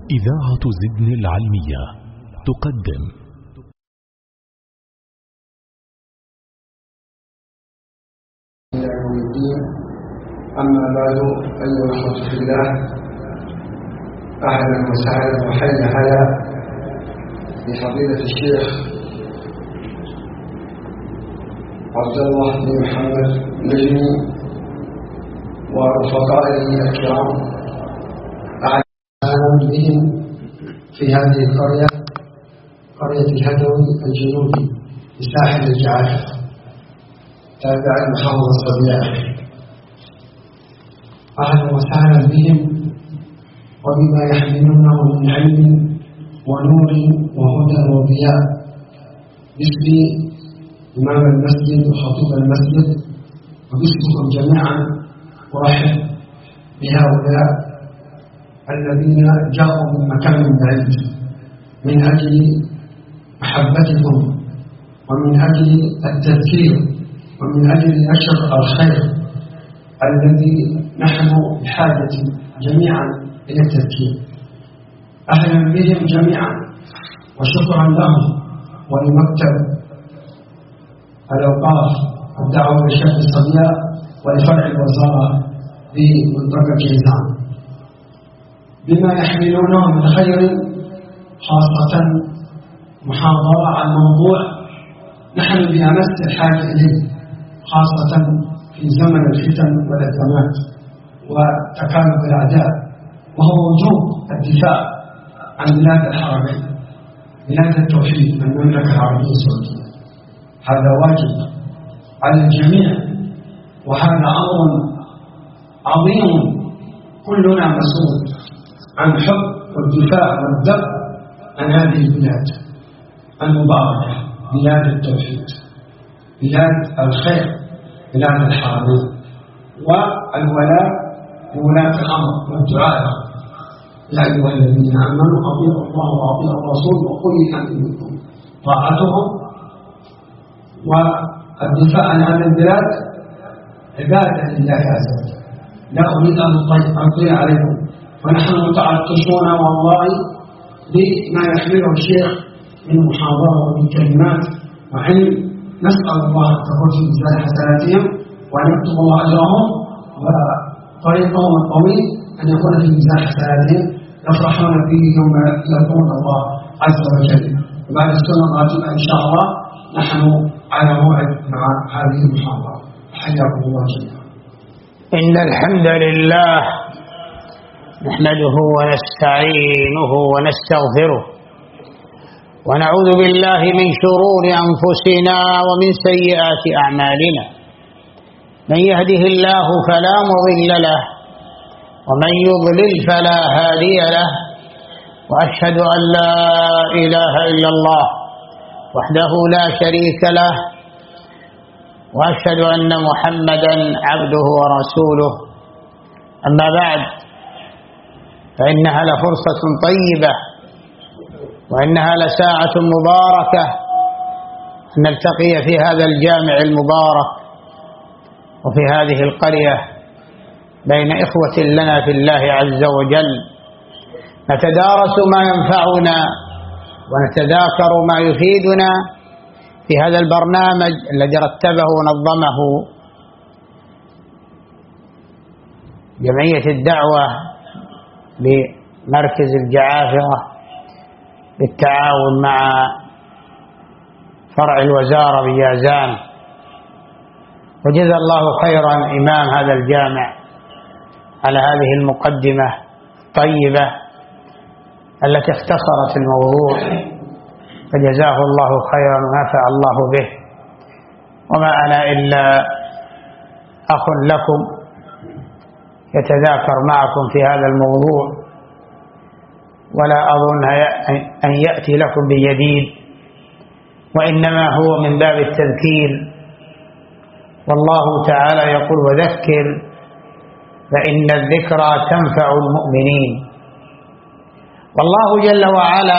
إذاعة زدن العلمية تقدم يوم الدين. أما بعد، أيها الأخوة في الله، أهلا وسهلا وحيا هلا بفضيلة الشيخ عبد الله بن محمد نجمي ورفقائه الكرام، أهلا بهم في هذه القرية، قرية الهدوي الجنوبي بساحل الجعافة تابع المحافظة الصبيعة. أهلا وسهلا بهم وبما يحملونه من علم ونور وهدى وضياء. باسم إمام المسجد وخطيب المسجد وباسمكم جميعا أرحب بهؤلاء الذين جاءوا من مكان بعيد من أجل محبتكم ومن أجل التذكير ومن أجل نشر الخير الذي نحن بحاجة جميعا إلى التذكير. أهلا بهم جميعا وشكرا لهم ولمكتب الأوقاف والدعوة للشيخ الصبية ولفرع الوزارة بمنطقة جيزان بما يحملونه من خير، خاصة محاضرة عن موضوع نحن بأمس الحاجة إليه، خاصة في زمن الفتن والأزمات وتكالب الأعداء، وهو وجوب الدفاع عن بلاد الحرمين، بلاد التوحيد، المملكة العربية السعودية. هذا واجب على الجميع، وهذا أمر عظيم كلنا مسؤول عن حب والدفاع والذب عن هذه البلاد المباركة، بلاد التوحيد، بلاد الخير، بلاد الحرمين، والولاء لولاة الأمر والدعاء. يا أيها الذين آمنوا أطيعوا الله وأطيعوا الرسول وأولي الأمر منكم. طاعتهم والدفاع عن هذه البلاد عبادة لله عز وجل. لا أريد أن أطيع عليكم، ونحن متعطشون والله بما يحمله الشيخ من محاضرة ومن كلمات وعلم. نسأل الله أن تكون في ميزان حسناتهم وأن يكتب الله أجرهم، وطريقهم الطويل أن يكون في ميزان حسناتهم يفرحون فيه يوم يلقون الله عز وجل. وبعد السنة الراتبة إن شاء الله نحن على موعد مع هذه المحاضرة. حياكم الله جميعا. إن الحمد لله نحمده ونستعينه ونستغفره ونعوذ بالله من شرور أنفسنا ومن سيئات أعمالنا. من يهده الله فلا مضل له ومن يضلل فلا هادي له، وأشهد أن لا إله إلا الله وحده لا شريك له، وأشهد أن محمدا عبده ورسوله. أما بعد، فإنها لفرصة طيبة وإنها لساعة مباركة أن نلتقي في هذا الجامع المبارك وفي هذه القرية بين إخوة لنا في الله عز وجل، نتدارس ما ينفعنا ونتذاكر ما يفيدنا في هذا البرنامج الذي رتبه ونظمه جمعية الدعوة بمركز الجعافرة بالتعاون مع فرع الوزارة بجازان. وجزا الله خيرا إمام هذا الجامع على هذه المقدمة الطيبة التي اختصرت الموضوع، فجزاه الله خيرا ونفع الله به. وما أنا إلا أخ لكم يتذاكر معكم في هذا الموضوع، ولا أظن أن يأتي لكم بجديد، وإنما هو من باب التذكير. والله تعالى يقول: وذكر فإن الذكرى تنفع المؤمنين. والله جل وعلا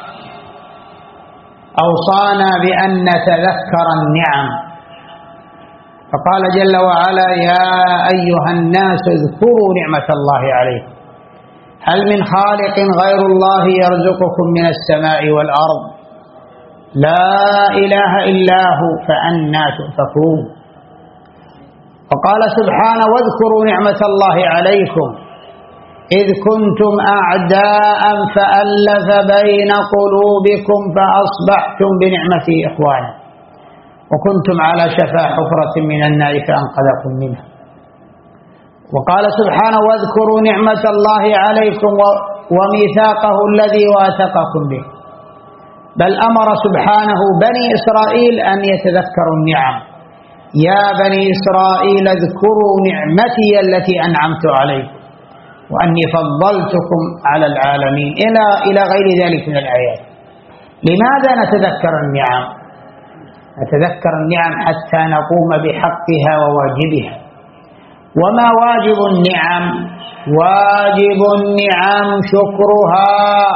أوصانا بأن نتذكر النعم، فقال جل وعلا: يا أيها الناس اذكروا نعمة الله عليكم هل من خالق غير الله يرزقكم من السماء والأرض؟ لا إله إلا هو فأنى تؤفكون. وقال سبحانه: واذكروا نعمة الله عليكم إذ كنتم أعداء فألف بين قلوبكم فأصبحتم بنعمته إخوانا وكنتم على شفا حفرة من النار فأنقذكم منها. وقال سبحانه: واذكروا نعمة الله عليكم وميثاقه الذي واثقكم به. بل أمر سبحانه بني إسرائيل أن يتذكروا النعم: يا بني إسرائيل اذكروا نعمتي التي أنعمت عليكم وأني فضلتكم على العالمين إلى غير ذلك من الآيات. لماذا نتذكر النعم؟ نتذكر النعم حتى نقوم بحقها وواجبها. وما واجب النعم؟ واجب النعم شكرها.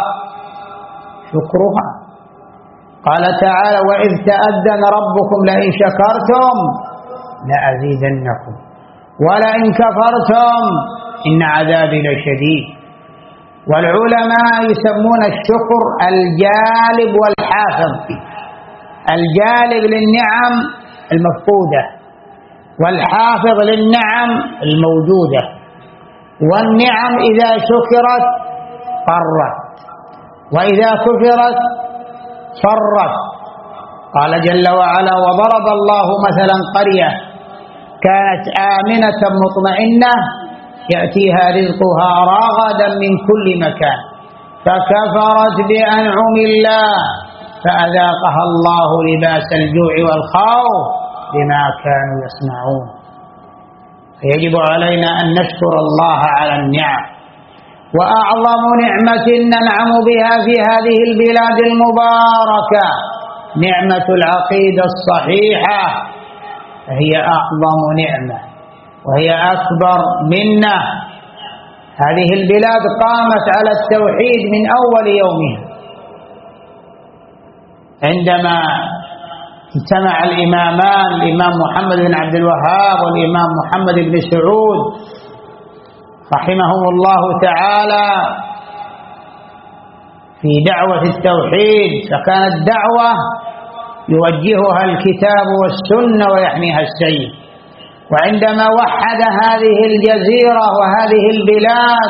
قال تعالى: وإذ تأذن ربكم لئن شكرتم لأزيدنكم ولئن كفرتم إن عذابي لشديد. والعلماء يسمون الشكر الجالب والحافظ. الجالب للنعم المفقودة، والحافظ للنعم الموجودة. والنعم إذا شكرت قرت، وإذا كفرت فرت. قال جل وعلا: وضرب الله مثلا قرية كانت آمنة مطمئنة يأتيها رزقها رغدا من كل مكان فكفرت بأنعم الله فأذاقها الله لباس الجوع والخوف بما كانوا يصنعون. فيجب علينا أن نشكر الله على النعم. وأعظم نعمة ننعم بها في هذه البلاد المباركة نعمة العقيدة الصحيحة، فهي أعظم نعمة وهي أكبر منة. هذه البلاد قامت على التوحيد من أول يومها، عندما اجتمع الإمامان الإمام محمد بن عبد الوهاب والإمام محمد بن سعود رحمهم الله تعالى في دعوة التوحيد. فكانت دعوة يوجهها الكتاب والسنة ويحميها السيف. وعندما وحد هذه الجزيرة وهذه البلاد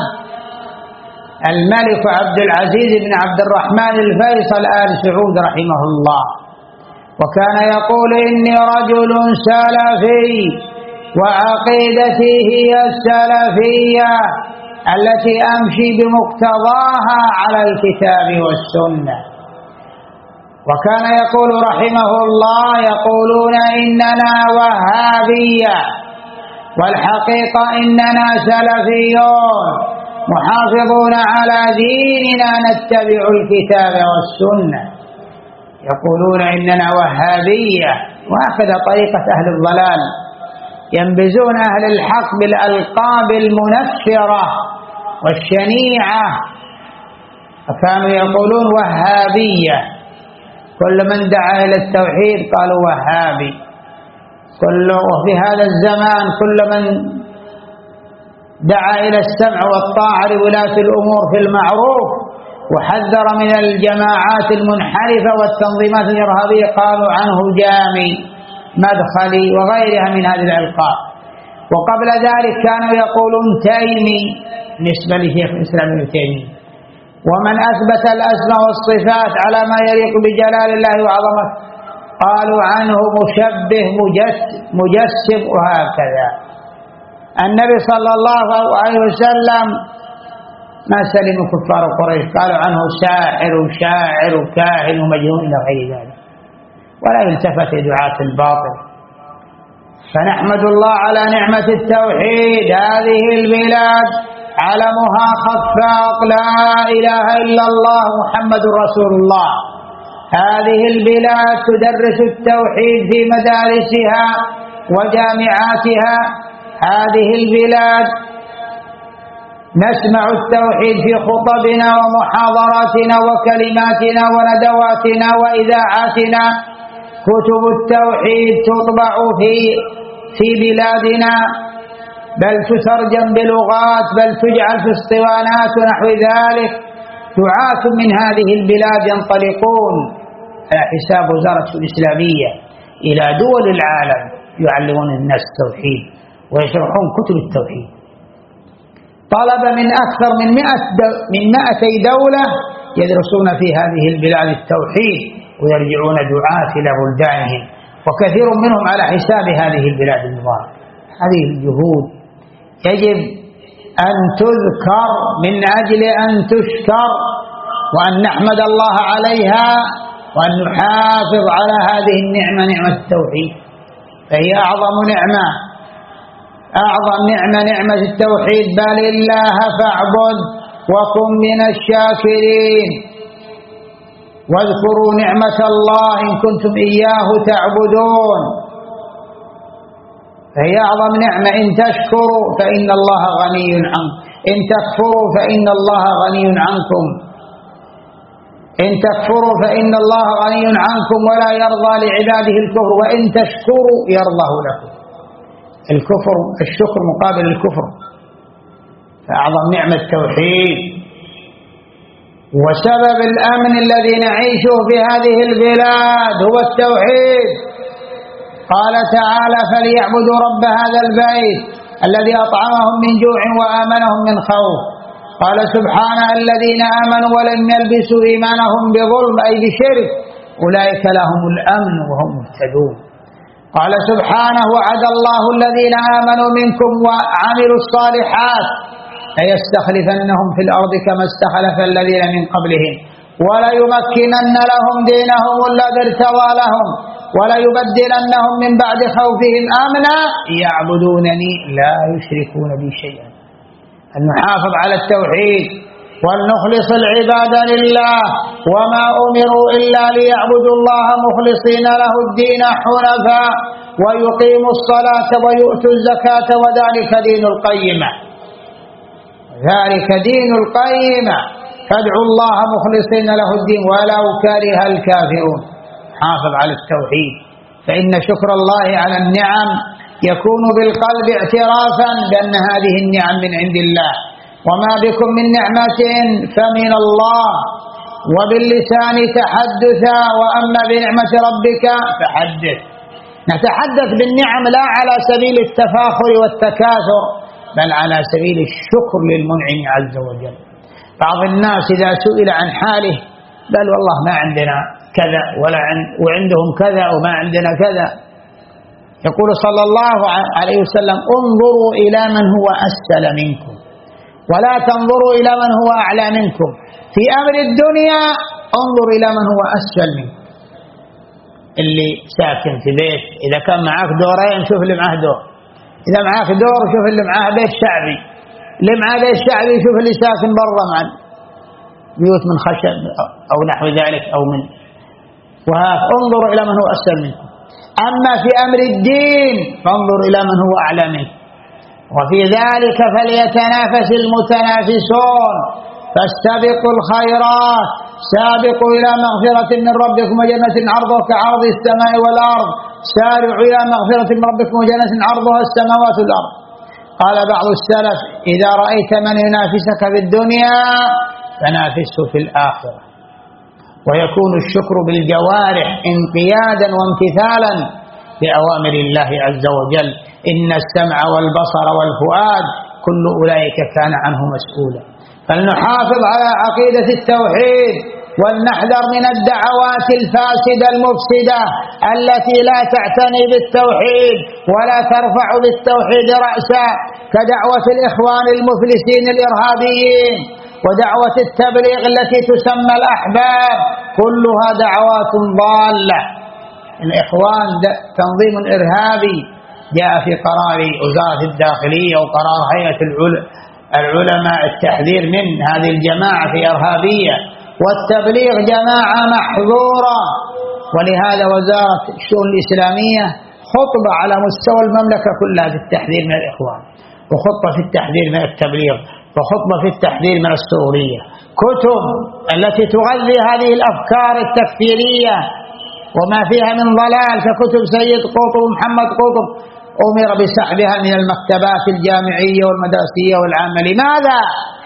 الملك عبد العزيز بن عبد الرحمن الفيصل آل سعود رحمه الله، وكان يقول: إني رجل سلفي وعقيدتي هي السلفية التي أمشي بمقتضاها على الكتاب والسنة. وكان يقول رحمه الله: يقولون إننا وهابية والحقيقة إننا سلفيون محافظون على ديننا نتبع الكتاب والسنة. يقولون إننا وهابية، وهكذا طريقة أهل الضلال، ينبذون أهل الحق بالألقاب المنفرة والشنيعة. فكانوا يقولون وهابية، كل من دعا إلى التوحيد قالوا وهابي. وفي هذا الزمان كل من دعا إلى السمع والطاعة لولاة الأمور في المعروف وحذر من الجماعات المنحرفة والتنظيمات الإرهابية قالوا عنه جامي مدخلي وغيرها من هذه الألقاب. وقبل ذلك كانوا يقولون تيمي نسبة لشيخ الإسلام ابن تيمية. ومن أثبت الأسماء والصفات على ما يليق بجلال الله وعظمته قالوا عنه مشبه مجسم وهكذا. النبي صلى الله عليه وسلم ما سلم كفار قريش، قالوا عنه ساحر وشاعر وكاهن ومجنون إلى غير ذلك، ولا يلتفت دعاة الباطل. فنحمد الله على نعمة التوحيد. هذه البلاد علمها خفاق لا إله إلا الله محمد رسول الله. هذه البلاد تدرس التوحيد في مدارسها وجامعاتها. هذه البلاد نسمع التوحيد في خطبنا ومحاضراتنا وكلماتنا وندواتنا وإذاعاتنا. كتب التوحيد تطبع في بلادنا بل تترجم بلغات، بل تجعل في اسطوانات ونحو ذلك. دعاة من هذه البلاد ينطلقون على حساب وزارة الإسلامية إلى دول العالم يعلمون الناس التوحيد ويشرحون كتب التوحيد. طلب من أكثر من 200 دولة يدرسون في هذه البلاد التوحيد ويرجعون دعاة إلى بلدانهم، وكثير منهم على حساب هذه البلاد المباركة. هذه الجهود يجب أن تذكر من أجل أن تشكر، وأن نحمد الله عليها، وأن نحافظ على هذه النعمة، نعمة التوحيد، فهي أعظم نعمة، أعظم نعمة نعمة التوحيد. بل الله فاعبد وكن من الشاكرين، واذكروا نعمة الله إن كنتم إياه تعبدون، فهي أعظم نعمة. إن تشكروا فإن الله غني عنكم، إن تكفروا فإن الله غني عنكم، إن تكفروا فإن الله غني عنكم ولا يرضى لعباده الكفر، وإن تشكروا يرضه لكم. الكفر، الشكر مقابل الكفر، فأعظم نعمة التوحيد. وسبب الأمن الذي نعيشه في هذه البلاد هو التوحيد. قال تعالى: فليعبدوا رب هذا البيت الذي أطعمهم من جوع وآمنهم من خوف. قال سبحانه: الذين آمنوا ولم يلبسوا إيمانهم بظلم أي بشرك أولئك لهم الأمن وهم مهتدون. قال سبحانه: وعد الله الذين آمنوا منكم وعملوا الصالحات ليستخلفنهم في الأرض كما استخلف الذين من قبلهم وليمكنن لهم دينهم الذي ارتضى لهم وليبدلنهم من بعد خوفهم أمنا يعبدونني لا يشركون بي شيئا. أن نحافظ على التوحيد ولنخلص العبادة لله، وما أمروا إلا ليعبدوا الله مخلصين له الدين حنفاء ويقيموا الصلاة ويؤتوا الزكاة وذلك دين القيمة، ذلك دين القيمة. فادعوا الله مخلصين له الدين ولو كره الكافرون. حافظ على التوحيد، فإن شكر الله على النعم يكون بالقلب اعترافا بأن هذه النعم من عند الله، وما بكم من نعمة فمن الله، وباللسان تحدثا، وأما بنعمة ربك فحدث. نتحدث بالنعم لا على سبيل التفاخر والتكاثر، بل على سبيل الشكر للمنعم عز وجل. بعض الناس إذا سئل عن حاله بل والله ما عندنا كذا وعندهم كذا وما عندنا كذا. يقول صلى الله عليه وسلم: انظروا إلى من هو أسفل منكم ولا تنظروا إلى من هو أعلى منكم. في أمر الدنيا انظر إلى من هو أسفل منكم. اللي ساكن في بيت إذا كان معاك دورين شوف اللي معاه دور، إذا معاك دور شوف اللي معاه بيت شعبي، اللي معاه بيت شعبي شوف اللي ساكن برا مع بيوت من خشب أو نحو ذلك أو من انظر إلى من هو أسفل منكم. أما في أمر الدين فانظر إلى من هو أعلى منكم، وفي ذلك فليتنافس المتنافسون، فاستبقوا الخيرات، سابقوا إلى مغفرة من ربكم وجنة عرضها كعرض السماء والأرض، سارعوا إلى مغفرة من ربكم وجنة عرضها السماوات والأرض. قال بعض السلف: إذا رأيت من ينافسك في الدنيا فنافسه في الآخرة. ويكون الشكر بالجوارح انقيادا وامتثالا لأوامر الله عز وجل: إن السمع والبصر والفؤاد كل أولئك كان عنه مسؤولا. فلنحافظ على عقيدة التوحيد، ولنحذر من الدعوات الفاسدة المفسدة التي لا تعتني بالتوحيد ولا ترفع بالتوحيد رأسا، كدعوة الإخوان المفلسين الإرهابيين ودعوة التبليغ التي تسمى الأحباب، كلها دعوات ضالة. الإخوان تنظيم إرهابي جاء في قرار وزارة الداخلية وقرار هيئة العلماء التحذير من هذه الجماعة في إرهابية، والتبليغ جماعة محظورة. ولهذا وزارة الشؤون الإسلامية خطبة على مستوى المملكة كلها في التحذير من الإخوان، وخطبة في التحذير من التبليغ، وخطبة في التحذير من السرورية. كتب التي تغذي هذه الأفكار التكفيرية وما فيها من ضلال ككتب سيد قطب ومحمد قطب أمر بسحبها من المكتبات الجامعية والمدرسية والعامة. لماذا؟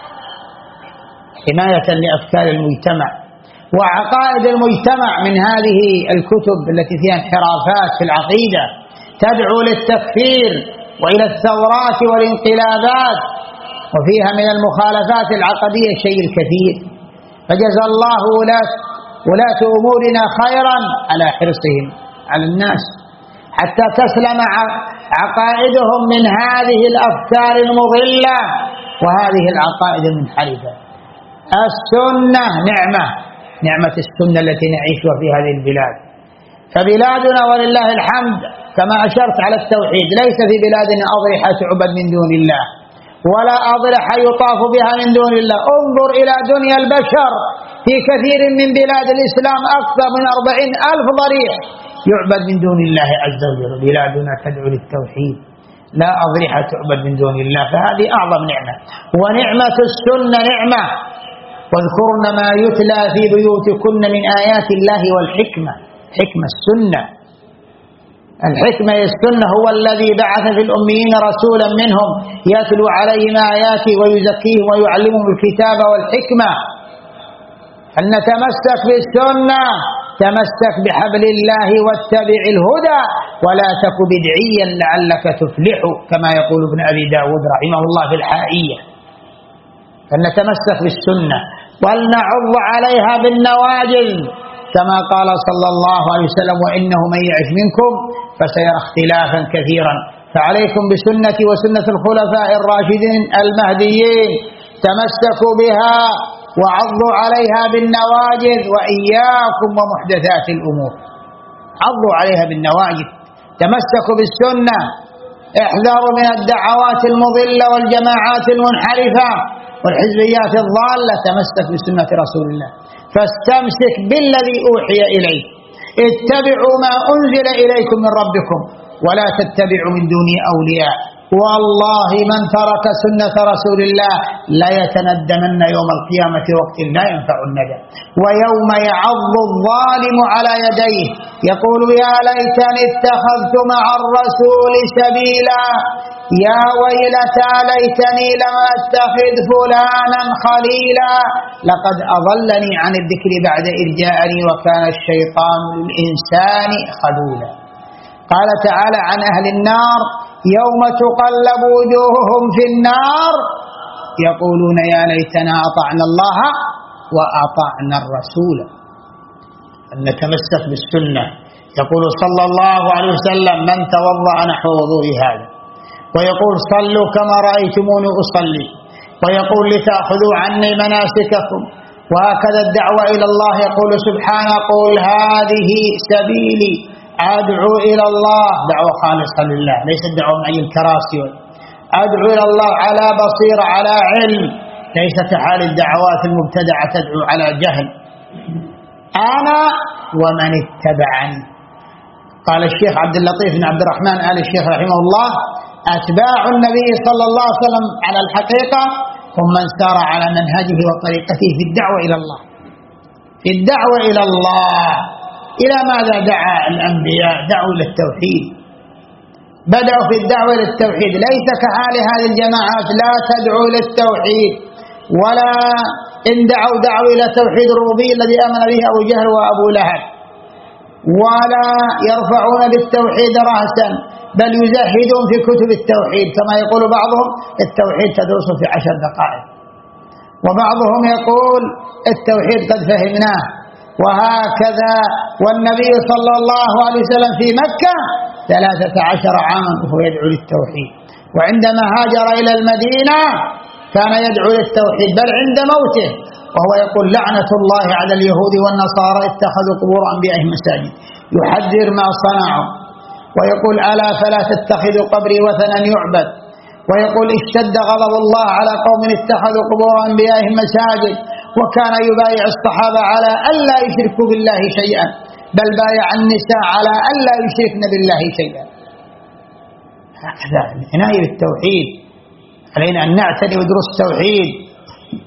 حماية لأفكار المجتمع وعقائد المجتمع من هذه الكتب التي فيها انحرافات في العقيدة تدعو للتكفير وإلى الثورات والانقلابات، وفيها من المخالفات العقدية شيء الكثير. فجزى الله ولاة أمورنا خيرا على حرصهم على الناس حتى تسلم عقائدهم من هذه الأفكار المضلة وهذه العقائد المنحرفة. السنة نعمة السنة التي نعيشها في هذه البلاد. فبلادنا ولله الحمد كما أشرت على التوحيد، ليس في بلادنا أضرحة تعبد من دون الله ولا أضرحة يطاف بها من دون الله. انظر إلى دنيا البشر، في كثير من بلاد الإسلام أكثر من 40,000 ضريح يعبد من دون الله عز وجل. بلادنا تدعو للتوحيد، لا أضرحة تعبد من دون الله، فهذه أعظم نعمة. ونعمة السنة نعمة. واذكرن ما يتلى في بيوتكن من آيات الله والحكمة. حكمة السنة، الحكمة السنة هو الذي بعث في الأميين رسولا منهم يتلو عليهم آياته ويزكيهم ويعلمهم الكتاب والحكمة. أن نتمسك بالسنة، تمسك بحبل الله واتبع الهدى ولا تك بدعيا لعلك تفلح، كما يقول ابن أبي داود رحمه الله في الحائية. فلنتمسك بالسنة ولنعض عليها بالنواجذ كما قال صلى الله عليه وسلم: وإنه من يعش منكم فسيرى اختلافا كثيرا، فعليكم بسنتي وسنة الخلفاء الراشدين المهديين، تمسكوا بها وعضوا عليها بالنواجذ، وإياكم ومحدثات الأمور. عضوا عليها بالنواجذ، تمسكوا بالسنة، احذروا من الدعوات المضلة والجماعات المنحرفة والحزبيات الضالة، تمسك بسنة رسول الله، فاستمسك بالذي أوحي إليك، اتبعوا ما أنزل إليكم من ربكم ولا تتبعوا من دونه أولياء، والله من ترك سنة رسول الله لا يتندمن يوم القيامة وقت لا ينفع الندم، ويوم يعض الظالم على يديه يقول: يا ليتني اتخذت مع الرسول سبيلا، يا ويلتى ليتني لم أتخذ فلانا خليلا، لقد أضلني عن الذكر بعد إذ جاءني وكان الشيطان للإنسان خذولا. قال تعالى عن أهل النار: يوم تقلب وجوههم في النار يقولون يا ليتنا أطعنا الله وأطعنا الرسول. أن نتمسك بالسنة. يقول صلى الله عليه وسلم: من توضأ نحو وضوء هذا، ويقول: صلوا كما رأيتموني أصلي، ويقول: لتأخذوا عني مناسككم. وهكذا الدعوة إلى الله، يقول سبحانه: قل هذه سبيلي أدعو إلى الله، دعوة خالصة لله، ليس الدعوة من أي الكراسي. أدعو إلى الله على بصيرة على علم، ليس كحال الدعوات المبتدعة تدعو على جهل. أنا ومن اتبعني. قال الشيخ عبد اللطيف بن عبد الرحمن آل الشيخ رحمه الله: أتباع النبي صلى الله عليه وسلم على الحقيقة هم من سار على منهجه وطريقته في الدعوة إلى الله. في الدعوة إلى الله إلى ماذا دعا الأنبياء؟ دعوا إلى التوحيد، بدأوا في الدعوة إلى التوحيد، ليس كحال هذه الجماعات لا تدعو إلى التوحيد، ولا إن دعوا إلى توحيد الربوبية الذي آمن به أبو جهل وأبو لهب، ولا يرفعون بالتوحيد رأسا، بل يزهدون في كتب التوحيد، كما يقول بعضهم: التوحيد تدرسه في 10 دقائق، وبعضهم يقول: التوحيد قد فهمناه. وهكذا. والنبي صلى الله عليه وسلم في مكة 13 عاما وهو يدعو للتوحيد، وعندما هاجر إلى المدينة كان يدعو للتوحيد، بل عند موته وهو يقول: لعنة الله على اليهود والنصارى اتخذوا قبور أنبيائهم مساجد، يحذر ما صنعوا، ويقول: ألا فلا تتخذوا قبري وثنا يعبد، ويقول: اشتد غضب الله على قوم اتخذوا قبور أنبيائهم مساجد. وكان يبايع الصحابة على ألا يشركوا بالله شيئا، بل بايع النساء على ألا يشركن بالله شيئا. هكذا العناية بالتوحيد، علينا أن نعتني بدروس التوحيد.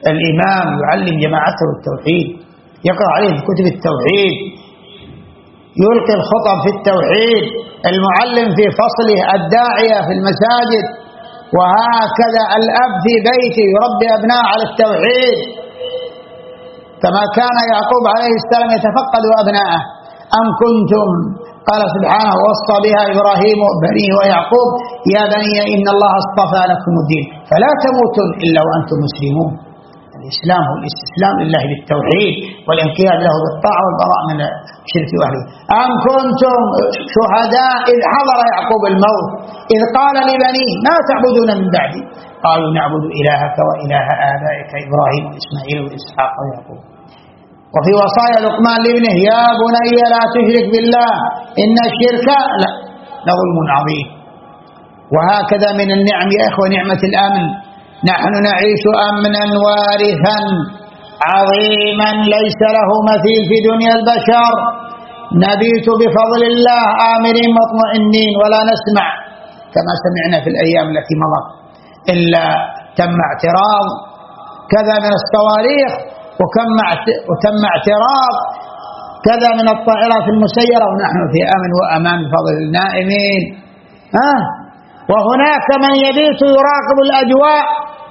الإمام يعلم جماعته التوحيد، يقرأ عليه كتب التوحيد، يلقي الخطب في التوحيد، المعلم في فصله، الداعية في المساجد، وهكذا الأب في بيته يربي أبناء على التوحيد كما كان يعقوب عليه السلام يتفقد أبناءه. أم كنتم، قال سبحانه ووصى بها إبراهيم بنيه ويعقوب يا بني إن الله اصطفى لكم الدين فلا تموتن إلا وأنتم مسلمون. الإسلام هو الاستسلام لله بالتوحيد والانقياد له بالطاعة والبراء من الشرك وأهله. أم كنتم شهداء إذ حضر يعقوب الموت إذ قال لبنيه ما تعبدون من بعدي قالوا نعبد إلهك وإله آبائك إبراهيم وإسماعيل وإسحاق ويعقوب. وفي وصايا لقمان لابنه يا بني لا تشرك بالله إن الشرك لظلم عظيم. وهكذا من النعم يا إخوة نعمة الأمن، نحن نعيش أمنا وارثا عظيما ليس له مثيل في دنيا البشر، نبيت بفضل الله آمنين مطمئنين ولا نسمع كما سمعنا في الأيام التي مضت إلا تم اعتراض كذا من الصواريخ وتم اعتراض كذا من الطائرات المسيرة، ونحن في أمن وأمان بفضل النائمين. وهناك من يبيت يراقب الأجواء،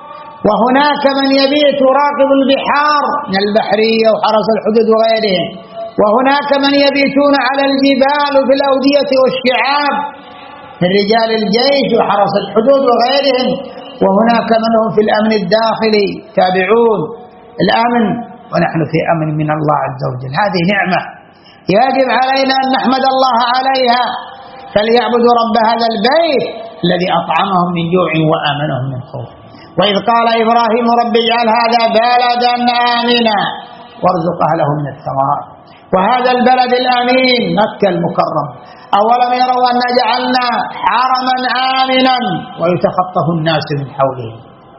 وهناك من يبيت يراقب البحار من البحرية وحرس الحدود وغيرهم، وهناك من يبيتون على الجبال وفي الأودية والشعاب من رجال الجيش وحرس الحدود وغيرهم، وهناك من هم في الأمن الداخلي تابعون الأمن، ونحن في أمن من الله عز وجل. هذه نعمة يجب علينا أن نحمد الله عليها. فليعبدوا رب هذا البيت الذي أطعمهم من جوع وآمنهم من خوف. وإذ قال إبراهيم رب اجعل هذا بلدا آمنا وارزق أهله من الثمرات. وهذا البلد الأمين مكة المكرم، أولم يروا أن جعلنا حرما آمنا ويتخطف الناس من حوله،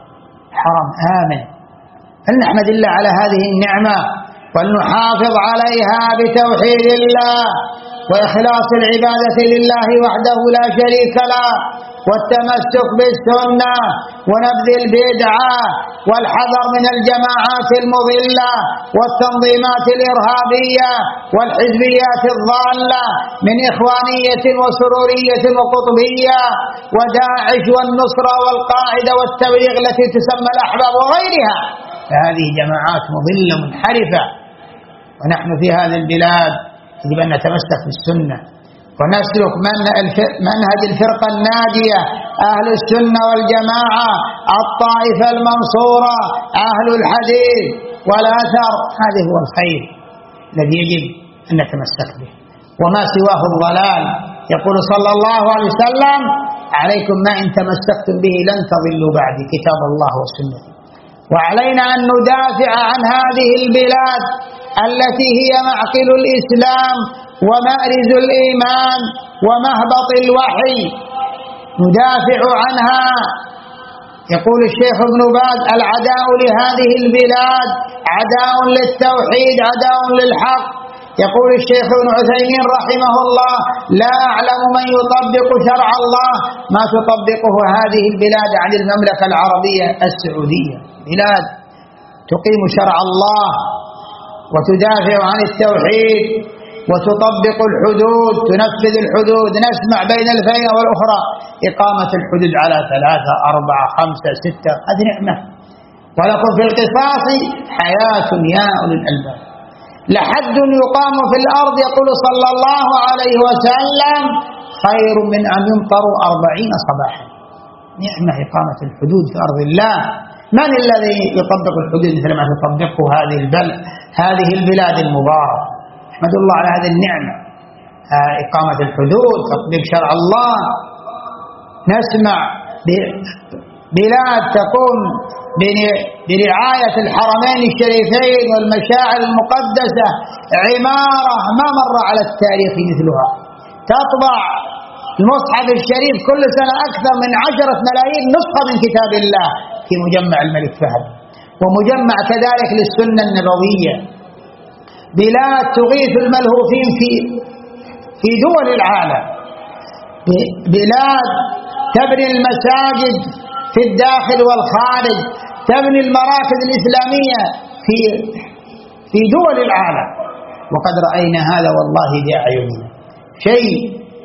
حرم آمن. فلنحمد الله على هذه النعمة ولنحافظ عليها بتوحيد الله وإخلاص العبادة لله وحده لا شريك له، والتمسك بالسنة ونبذ البدعة والحذر من الجماعات المضلة والتنظيمات الإرهابية والحزبيات الضالة من إخوانية وسرورية وقطبية وداعش والنصرة والقاعدة والتبليغ التي تسمى الأحباب وغيرها. فهذه جماعات مضلة منحرفة، ونحن في هذه البلاد يجب أن نتمسك بالسنة ونسلك منهج الفرقة الناجية أهل السنة والجماعة الطائفة المنصورة أهل الحديث والأثر. هذا هو الخير الذي يجب أن نتمسك به، وما سواه الضلال. يقول صلى الله عليه وسلم عليكم ما إن تمسكتم به لن تضلوا بعدي كتاب الله وسنتي. وعلينا أن ندافع عن هذه البلاد التي هي معقل الإسلام ومأرز الإيمان ومهبط الوحي، ندافع عنها. يقول الشيخ ابن باز العداء لهذه البلاد عداء للتوحيد عداء للحق. يقول الشيخ ابن عثيمين رحمه الله لا أعلم من يطبق شرع الله ما تطبقه هذه البلاد عن المملكة العربية السعودية، بلاد تقيم شرع الله وتدافع عن التوحيد وتطبق الحدود تنفذ الحدود. نسمع بين الفينة والأخرى إقامة الحدود على 3 4 5 6، هذه نعمة. ولكم في القصاص حياة يا أولي الألباب، لحد يقام في الأرض يقول صلى الله عليه وسلم خير من أن يمطروا 40 صباحا. نعمة إقامة الحدود في أرض الله. من الذي يطبق الحدود مثل ما تطبقه هذه البلاد المباركة؟ احمد الله على هذه النعمة، إقامة الحدود تطبيق شرع الله. نسمع بلاد تقوم برعاية الحرمين الشريفين والمشاعر المقدسة، عمارة ما مر على التاريخ مثلها. تطبع المصحف الشريف كل سنة أكثر من 10 ملايين نسخة من كتاب الله في مجمع الملك فهد، ومجمع كذلك للسنة النبوية. بلاد تغيث الملهوفين في دول العالم، بلاد تبني المساجد في الداخل والخارج، تبني المراكز الإسلامية في دول العالم. وقد رأينا هذا والله بأعيننا، شيء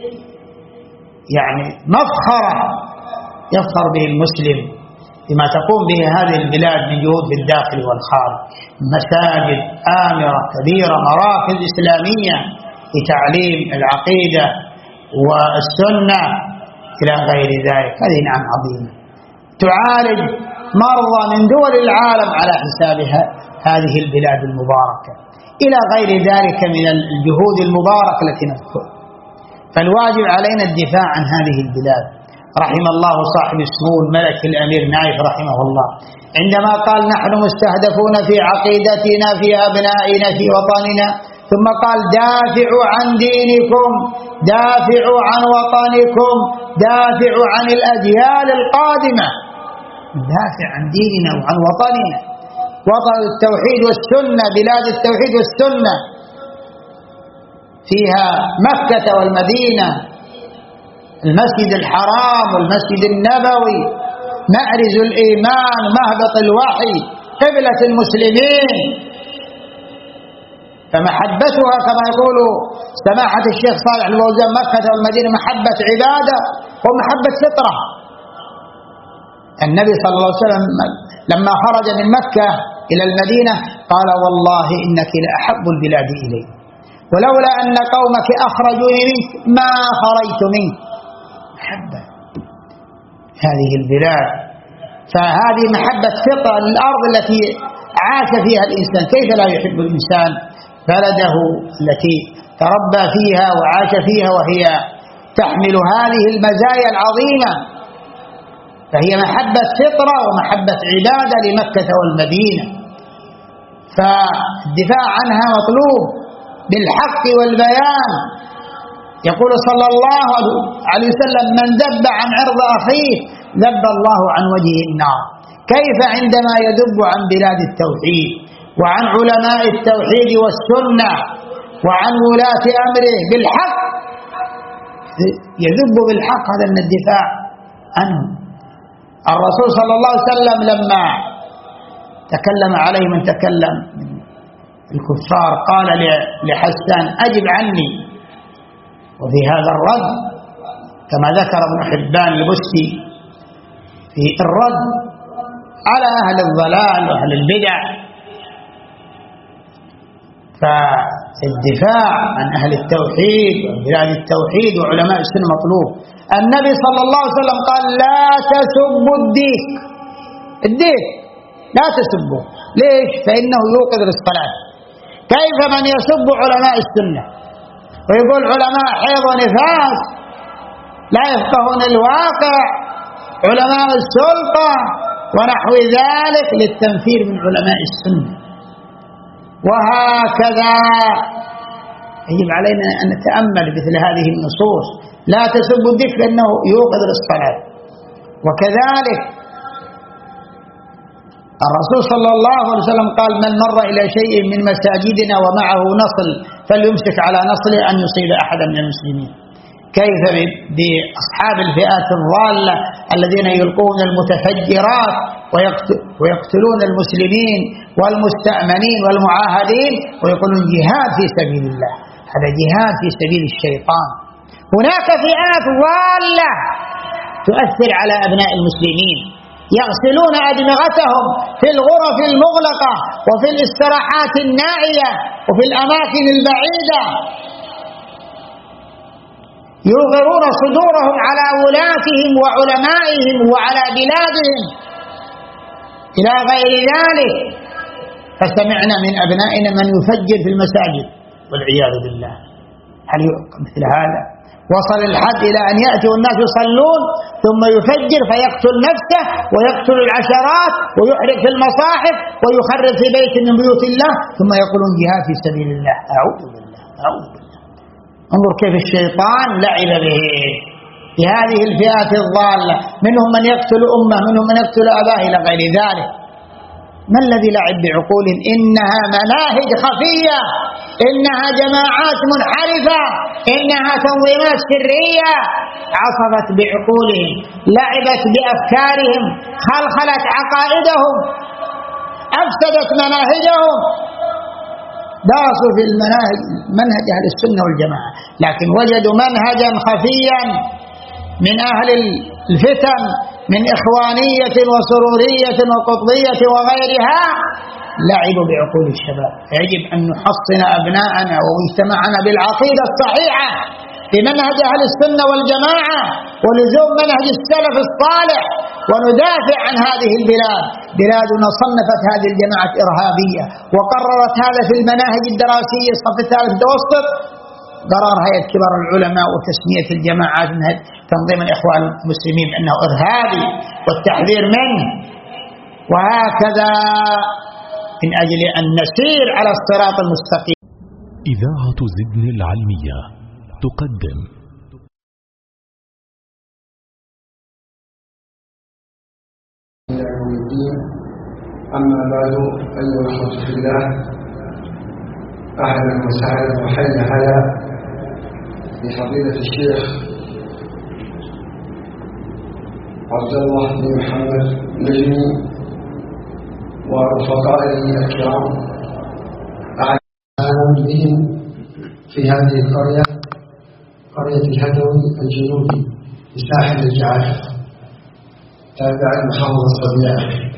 يعني مفخرة يفخر به المسلم بما تقوم به هذه البلاد من جهود في الداخل والخارج، مساجد آمرة كبيرة، مراكز إسلامية لتعليم العقيدة والسنة إلى غير ذلك. هذه نعم عظيمة تعالج مرضى من دول العالم على حسابها هذه البلاد المباركة، إلى غير ذلك من الجهود المباركة التي نذكر. فالواجب علينا الدفاع عن هذه البلاد. رحم الله صاحب السمو الملك الأمير نايف رحمه الله عندما قال: نحن مستهدفون في عقيدتنا، في أبنائنا، في وطننا، ثم قال: دافعوا عن دينكم، دافعوا عن وطنكم، دافعوا عن الأجيال القادمة. ندافع عن ديننا وعن وطننا، وطن التوحيد والسنة، بلاد التوحيد والسنة، فيها مكة والمدينة، المسجد الحرام والمسجد النبوي، مأرز الإيمان، مهبط الوحي، قبلة المسلمين. فمحبتها كما يقول سماحة الشيخ صالح الفوزان مكة والمدينة محبة عبادة ومحبة فطرة. النبي صلى الله عليه وسلم لما خرج من مكة إلى المدينة قال: والله إنك لأحب البلاد إلي، ولولا أن قومك أخرجوني منك ما خرجت منك. محبة هذه البلاد، فهذه محبة فطرة للأرض التي عاش فيها الإنسان. كيف لا يحب الإنسان بلده التي تربى فيها وعاش فيها وهي تحمل هذه المزايا العظيمة؟ فهي محبة فطرة ومحبة عبادة لمكة والمدينة، فالدفاع عنها مطلوب بالحق والبيان. يقول صلى الله عليه وسلم: من ذب عن عرض أخيه ذب الله عن وجهه النار. كيف عندما يذب عن بلاد التوحيد وعن علماء التوحيد والسنة وعن ولاة أمره بالحق، يذب بالحق، هذا من الدفاع عنه. الرسول صلى الله عليه وسلم لما تكلم عليه من تكلم من الكفار قال لحسان: أجب عني. وفي هذا الرد كما ذكر ابن حبان البستي في الرد على أهل الضلال وأهل البدع، فالدفاع عن أهل التوحيد وبلاد التوحيد وعلماء السنة مطلوب. النبي صلى الله عليه وسلم قال: لا تسبوا الديك، الديك لا تسبوا. ليش؟ فإنه يوقظ الصلاة. كيف من يسب علماء السنة ويقول علماء حيض ونفاس لا يفقهون الواقع، علماء السلطة ونحو ذلك، للتنفير من علماء السنة. وهكذا يجب علينا أن نتأمل مثل هذه النصوص: لا تسبوا الذكر فإنه يوقظ للصلاة. وكذلك الرسول صلى الله عليه وسلم قال: من مر إلى شيء من مساجدنا ومعه نصل فليمسك على نصله أن يصيب أحدا من المسلمين. كيف بأصحاب الفئات الضالة الذين يلقون المتفجرات ويقتلون المسلمين والمستأمنين والمعاهدين ويقولون جهاد في سبيل الله؟ هذا جهاد في سبيل الشيطان. هناك فئات ضالة تؤثر على أبناء المسلمين، يغسلون أدمغتهم في الغرف المغلقة وفي الاستراحات النائية وفي الأماكن البعيدة، يوغرون صدورهم على ولاتهم وعلمائهم وعلى بلادهم إلى غير ذلك. فسمعنا من أبنائنا من يفجر في المساجد والعياذ بالله. هل مثل هذا وصل الحد إلى أن يأتي الناس يصلون ثم يفجر فيقتل نفسه ويقتل العشرات ويحرق في المصاحف ويخرب في بيت من بيوت الله ثم يقولون جهاد في سبيل الله؟ أعوذ بالله، أعوذ بالله. انظر كيف الشيطان لعب به في هذه الفئات الضالة، منهم من يقتل أمه، منهم من يقتل أباه إلى غير ذلك. ما الذي لعب بعقول؟ إنها مناهج خفية، إنها جماعات منحرفة، إنها تنظيمات سرية عصبت بعقولهم، لعبت بأفكارهم، خلخلت عقائدهم، أفسدت مناهجهم. درسوا في منهج أهل السنة والجماعة، لكن وجدوا منهجا خفيا من أهل الفتن من إخوانية وسرورية وقطبية وغيرها، لعبوا بعقول الشباب. فيجب أن نحصن أبناءنا ومجتمعنا بالعقيدة الصحيحة بمنهج أهل السنة والجماعة ولزوم منهج السلف الصالح، وندافع عن هذه البلاد. بلادنا صنفت هذه الجماعة إرهابية وقررت هذا في المناهج الدراسية الصف الثالث متوسط، قرار هيئة كبار العلماء وتسمية الجماعات من تنظيم الإخوان المسلمين أنه إرهابي والتحذير منه. وهكذا من أجل أن نسير على الصراط المستقيم. إذاعة زدن العلمية تقدم أما بعد، أيها الأخوة في الله، أهلا وسهلا وحيا هلا بفضيلة الشيخ عبد الله بن محمد نجمي ورفقائه الكرام، أهلا بهم في هذه القرية، قرية الهدوي الجنوبي في ساحل الجعافة تابع المحافظة الصديقة.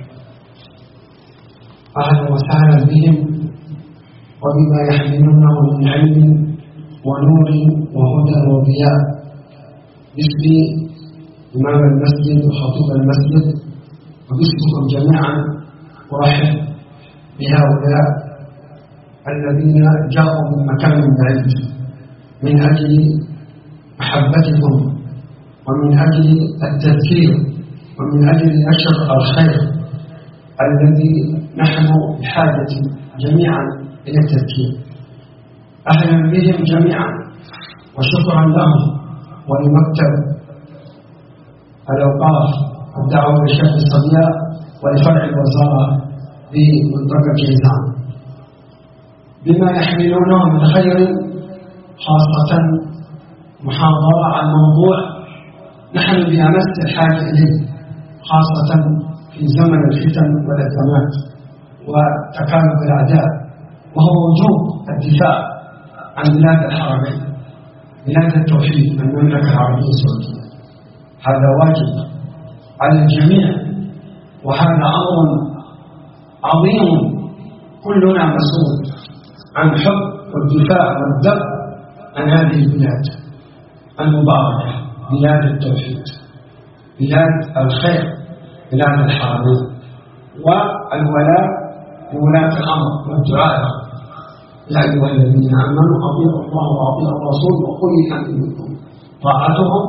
أهلا وسهلا بهم وبما يحملونه من علم ونور وهدى وضياء. باسم إمام المسجد وخطيب المسجد وباسمكم جميعا أرحب بهؤلاء الذين جاءوا من مكان بعيد من أجل محبتكم ومن أجل التذكير ومن أجل نشر الخير الذي نحن بحاجة جميعا إلى التذكير. أهلا بهم جميعا وشكرا لهم ولمكتب الأوقاف والدعوة للشيخ الصبية ولفرع الوزارة بمنطقة جيزان بما يحملونه من خير، خاصة محاضرة عن موضوع نحن بأمس الحاجة إليه، خاصة في زمن الفتن والأزمات وتكالب الأعداء، وهو وجوب الدفاع عن بلاد الحرمين، بلاد التوحيد، المملكة العربية السعودية. هذا واجب على الجميع، وهذا أمر عظيم كلنا مسؤول عن حب والدفاع والدفع عن هذه البلاد المباركة، بلاد التوحيد، بلاد الخير، بلاد الحرمين، والولاء لولاة الأمر والدعاء. يا أيها الذين آمنوا أطيعوا الله وأطيعوا الرسول وأولي الأمر منكم، طاعتهم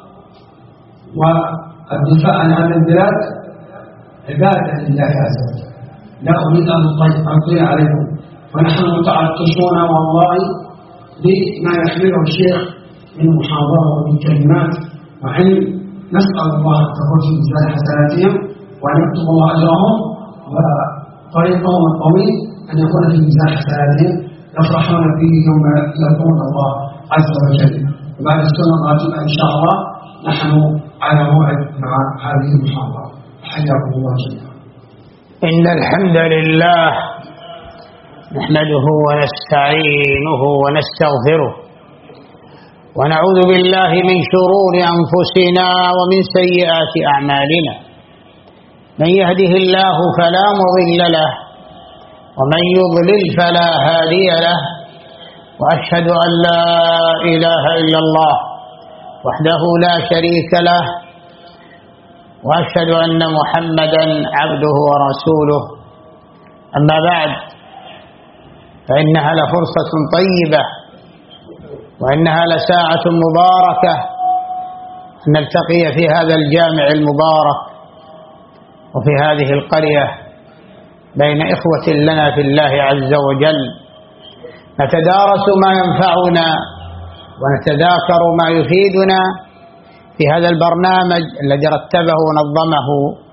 والدفاع عن هذه البلاد عبادة لله عز وجل. لا أريد أن أطيل عليكم، ونحن متعطشون والله بما يحمله الشيخ من محاضرة ومن كلمات وعلم. نسأل الله أن تكون في ميزان حسناتهم وأن يكتب الله أجرهم، وطريقهم الطويل أن يكون في ميزان حسناتهم يفرحون فيه يوم يلقون الله عز وجل. وبعد السنة الراتبة إن شاء الله نحن على موعد مع هذه المحاضرة. حياكم الله جميعا. إن الحمد لله نحمده ونستعينه ونستغفره ونعوذ بالله من شرور أنفسنا ومن سيئات أعمالنا. من يهده الله فلا مضل له ومن يضلل فلا هادي له، وأشهد أن لا إله إلا الله وحده لا شريك له، وأشهد أن محمدا عبده ورسوله. أما بعد، فإنها لفرصة طيبة وإنها لساعة مباركة أن نلتقي في هذا الجامع المبارك وفي هذه القرية بين إخوة لنا في الله عز وجل، نتدارس ما ينفعنا ونتذاكر ما يفيدنا في هذا البرنامج الذي رتبه ونظمه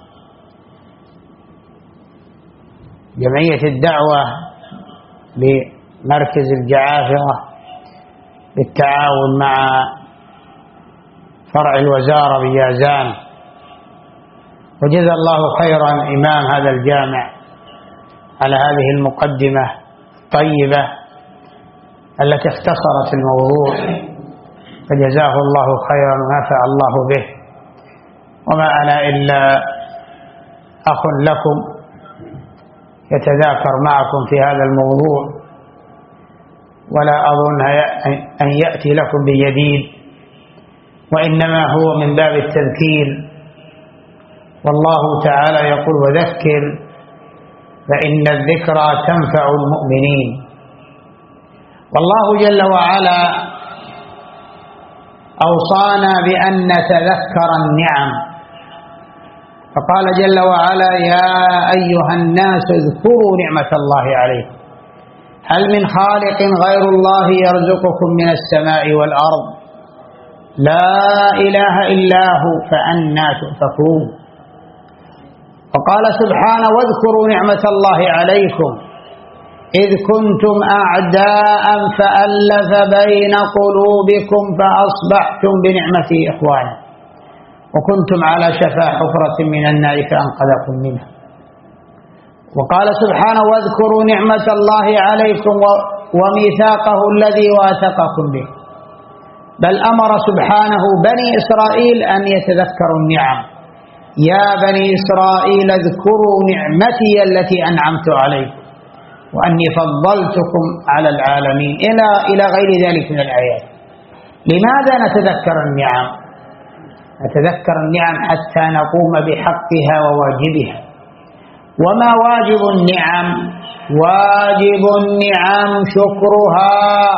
جمعية الدعوة بمركز الجعافرة بالتعاون مع فرع الوزارة بجازان. وجزا الله خيرا إمام هذا الجامع على هذه المقدمة الطيبة التي اختصرت الموضوع، فجزاه الله خيرا ونفع الله به. وما أنا إلا أخ لكم يتذاكر معكم في هذا الموضوع، ولا أظن أن يأتي لكم بجديد، وإنما هو من باب التذكير. والله تعالى يقول: وذكر فإن الذكرى تنفع المؤمنين. والله جل وعلا أوصانا بأن نتذكر النعم، فقال جل وعلا: يا أيها الناس اذكروا نعمة الله عليكم هل من خالق غير الله يرزقكم من السماء والأرض لا إله إلا هو فأنى تؤفكون. وقال سبحانه: واذكروا نعمة الله عليكم إذ كنتم أعداء فألف بين قلوبكم فأصبحتم بنعمته إخوانا وكنتم على شفا حفرة من النار فأنقذكم منها. وقال سبحانه: واذكروا نعمة الله عليكم وميثاقه الذي واثقكم به. بل أمر سبحانه بني إسرائيل أن يتذكروا النعم: يا بني إسرائيل اذكروا نعمتي التي أنعمت عليكم وأني فضلتكم على العالمين إلى غير ذلك من الآيات. لماذا نتذكر النعم؟ نتذكر النعم حتى نقوم بحقها وواجبها. وما واجب النعم؟ واجب النعم شكرها.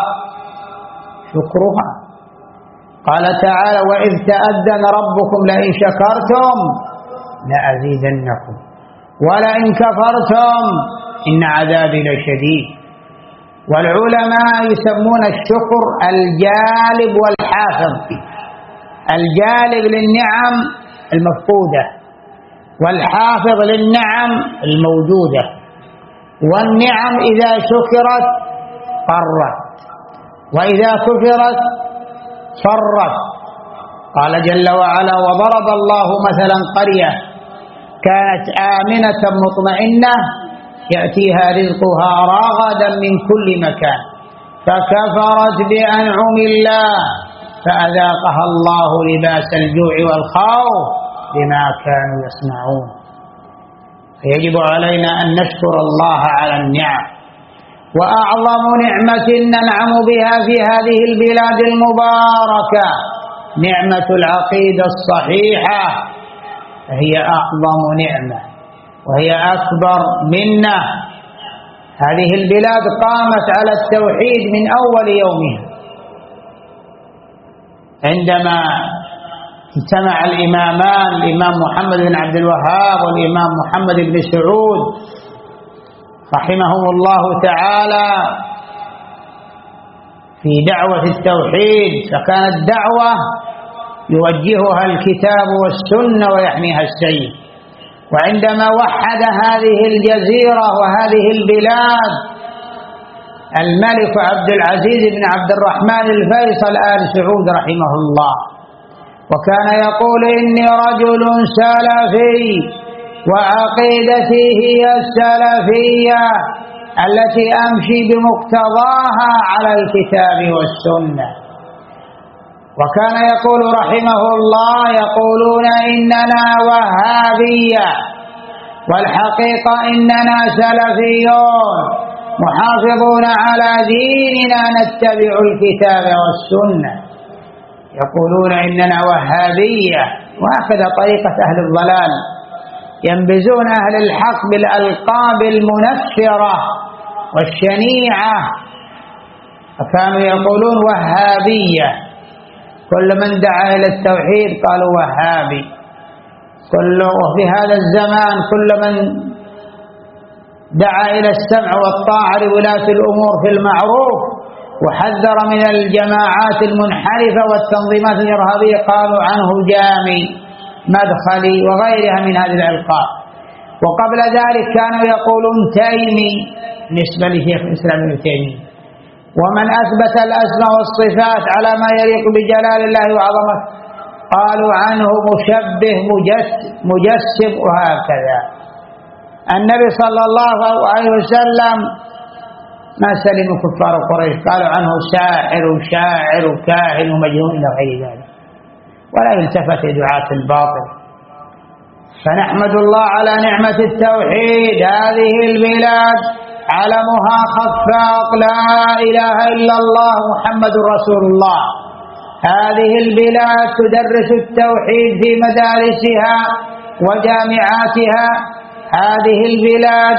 قال تعالى: وإذ تأذن ربكم لئن شكرتم لأزيدنكم ولئن كفرتم إن عذابي لشديد. والعلماء يسمون الشكر الجالب والحافظ. الجالب للنعم المفقودة، والحافظ للنعم الموجودة. والنعم إذا شكرت قرت، وإذا كفرت فرت. قال جل وعلا: وضرب الله مثلا قرية كانت آمنة مطمئنة يأتيها رزقها رغدا من كل مكان فكفرت بأنعم الله فأذاقها الله لباس الجوع والخوف بما كانوا يصنعون. فيجب علينا أن نشكر الله على النعم. وأعظم نعمة ننعم بها في هذه البلاد المباركة نعمة العقيدة الصحيحة، فهي أعظم نعمة وهي أكبر منة. هذه البلاد قامت على التوحيد من أول يومها، عندما اجتمع الإمامان الإمام محمد بن عبد الوهاب والإمام محمد بن سعود رحمهم الله تعالى في دعوة التوحيد. فكانت دعوة يوجهها الكتاب والسنة ويحميها السيف. وعندما وحد هذه الجزيرة وهذه البلاد الملك عبد العزيز بن عبد الرحمن الفيصل آل سعود رحمه الله، وكان يقول: إني رجل سلفي وعقيدتي هي السلفية التي أمشي بمقتضاها على الكتاب والسنة. وكان يقول رحمه الله: يقولون إننا وهابية والحقيقة إننا سلفيون محافظون على ديننا نتبع الكتاب والسنة. يقولون إننا وهابية، وهكذا طريقة أهل الضلال، ينبذون أهل الحق بالألقاب المنفرة والشنيعة. فكانوا يقولون وهابية، كل من دعا إلى التوحيد قالوا وهابي. وفي هذا الزمان كل من دعا إلى السمع والطاعة لولاة الأمور في المعروف وحذر من الجماعات المنحرفة والتنظيمات الإرهابية قالوا عنه جامي، مدخلي، وغيرها من هذه الألقاب. وقبل ذلك كانوا يقولون تيمي بالنسبة لشيخ الإسلام ابن تيمية. ومن أثبت الأسماء والصفات على ما يليق بجلال الله وعظمته قالوا عنه مشبه مجسم وهكذا. النبي صلى الله عليه وسلم ما سلم كفار قريش، قالوا عنه ساحر وشاعر وكاهن ومجنون إلى غير ذلك، ولا التفت دعاة الباطل. فنحمد الله على نعمة التوحيد. هذه البلاد علمها خفاق لا إله إلا الله محمد رسول الله. هذه البلاد تدرس التوحيد في مدارسها وجامعاتها. هذه البلاد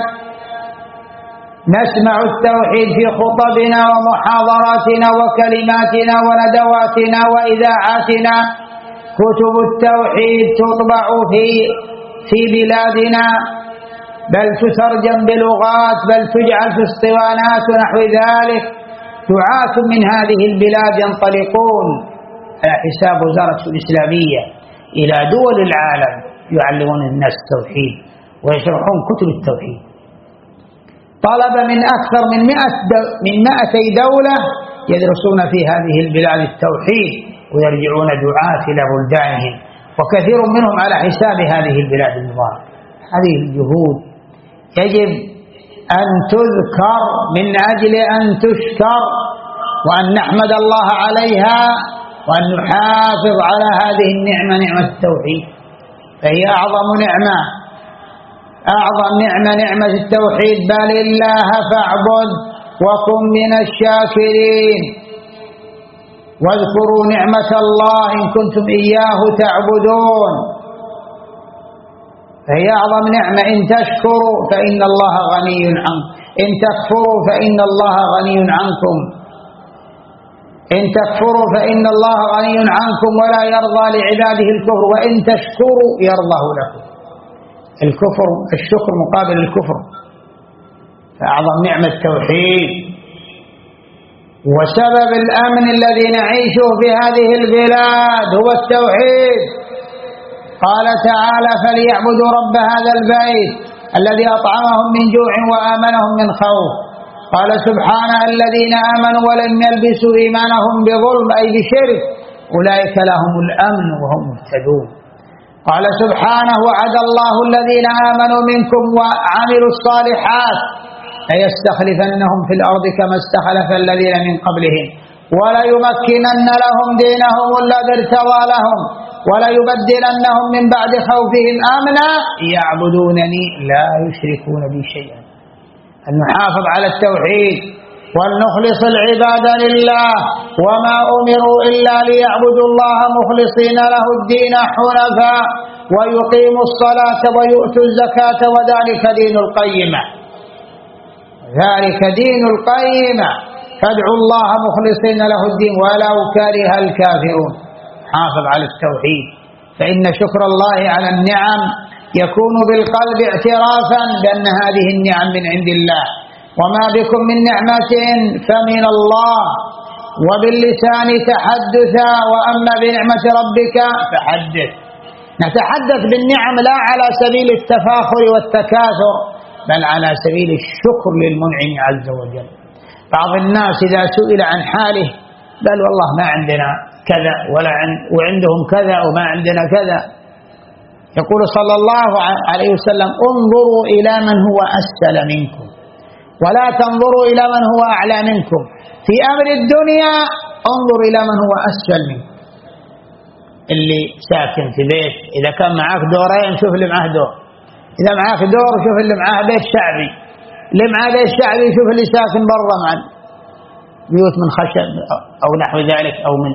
نسمع التوحيد في خطبنا ومحاضراتنا وكلماتنا وندواتنا وإذاعاتنا. كتب التوحيد تطبع في بلادنا، بل تترجم بلغات، بل تجعل في اسطوانات ونحو ذلك. دعاة من هذه البلاد ينطلقون على حساب وزارة الإسلامية إلى دول العالم يعلمون الناس التوحيد ويشرحون كتب التوحيد. طلب من أكثر من 200 دولة يدرسون في هذه البلاد التوحيد ويرجعون دعاة إلى بلدانهم، وكثير منهم على حساب هذه البلاد المباركة. هذه الجهود يجب أن تذكر من أجل أن تشكر، وأن نحمد الله عليها، وأن نحافظ على هذه النعمة، نعمة التوحيد، فهي أعظم نعمة، أعظم نعمة نعمة التوحيد. بل الله فاعبد وكن من الشاكرين، واذكروا نعمة الله إن كنتم إياه تعبدون. فهي أعظم نعمة. إن تشكروا فإن الله غني عنكم، إن تكفروا فإن الله غني عنكم. إن تكفروا فإن الله غني عنكم ولا يرضى لعباده الكفر، وإن تشكروا يرضاه لكم. الكفر، الشكر مقابل الكفر. فأعظم نعمة التوحيد. وسبب الأمن الذي نعيشه في هذه البلاد هو التوحيد. قال تعالى: فليعبدوا رب هذا البيت الذي أطعمهم من جوع وآمنهم من خوف. قال سبحانه: الذين آمنوا ولم يلبسوا إيمانهم بظلم أي بشرك أولئك لهم الأمن وهم مهتدون. قال سبحانه: وعد الله الذين آمنوا منكم وعملوا الصالحات ليستخلفنهم في الأرض كما استخلف الذين من قبلهم وليمكنن لهم دينهم الذي ارتضى لهم وليبدلنهم من بعد خوفهم أمنا يعبدونني لا يشركون بي شيئا. أن نحافظ على التوحيد ولنخلص العبادة لله، وما أمروا إلا ليعبدوا الله مخلصين له الدين حنفاء ويقيموا الصلاة ويؤتوا الزكاة وذلك دين القيمة. ذلك دين القيمة، فادعوا الله مخلصين له الدين ولو كره الكافرون. حافظ على التوحيد، فإن شكر الله على النعم يكون بالقلب اعترافا بأن هذه النعم من عند الله، وما بكم من نعمة فمن الله، وباللسان تحدثا، وأما بنعمة ربك فحدث. نتحدث بالنعم لا على سبيل التفاخر والتكاثر، بل على سبيل الشكر للمنعم عز وجل. بعض الناس إذا سئل عن حاله قال: والله ما عندنا كذا وعندهم كذا وما عندنا كذا. يقول صلى الله عليه وسلم: انظروا إلى من هو أسفل منكم ولا تنظروا إلى من هو أعلى منكم. في أمر الدنيا انظر إلى من هو أسفل منكم. اللي ساكن في بيت إذا كان معاك دورين شوف اللي معاه دور، إذا معاك دور شوف اللي معاه بيت شعبي، اللي معاه بيت شعبي شوف اللي ساكن برا مع بيوت من خشب أو نحو ذلك أو من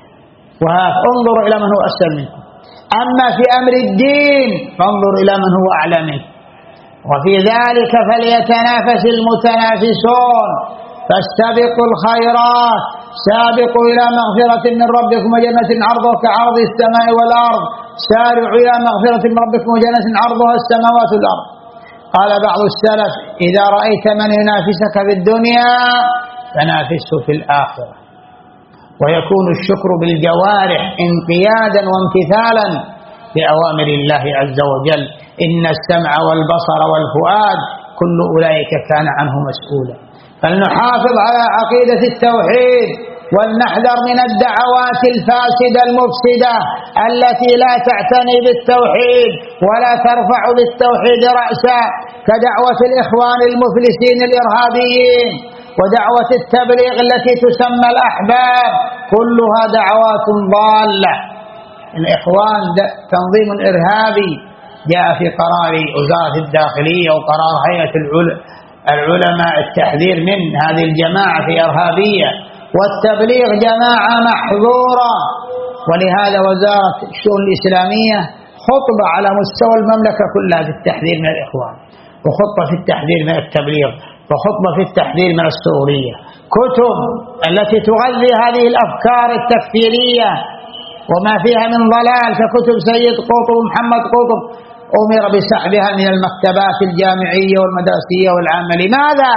انظر إلى من هو أسفل منكم. أما في أمر الدين فانظر إلى من هو أعلى منكم، وفي ذلك فليتنافس المتنافسون، فاستبقوا الخيرات، سابقوا إلى مغفرة من ربكم وجنة عرضها كعرض السماء والأرض، سارعوا إلى مغفرة من ربكم وجنة عرضها السماوات والأرض. قال بعض السلف: إذا رأيت من ينافسك في الدنيا فنافسه في الآخرة. ويكون الشكر بالجوارح انقيادا وامتثالا لأوامر الله عز وجل: إن السمع والبصر والفؤاد كل أولئك كان عنه مسؤولا. فلنحافظ على عقيدة التوحيد، ولنحذر من الدعوات الفاسدة المفسدة التي لا تعتني بالتوحيد ولا ترفع بالتوحيد رأسا، كدعوة الإخوان المفلسين الإرهابيين ودعوة التبليغ التي تسمى الأحباب كلها دعوات ضالة. الإخوان تنظيم إرهابي جاء في قرار وزارة الداخلية وقرار هيئة العلماء التحذير من هذه الجماعة في إرهابية، والتبليغ جماعة محظورة. ولهذا وزارة الشؤون الإسلامية خطبة على مستوى المملكة كلها في التحذير من الإخوان، وخطبة في التحذير من التبليغ، وخطبة في التحذير من السورية. كتب التي تغذي هذه الأفكار التكفيرية وما فيها من ضلال ككتب سيد قطب ومحمد قطب أمر بسحبها من المكتبات الجامعية والمدرسية والعامة. لماذا؟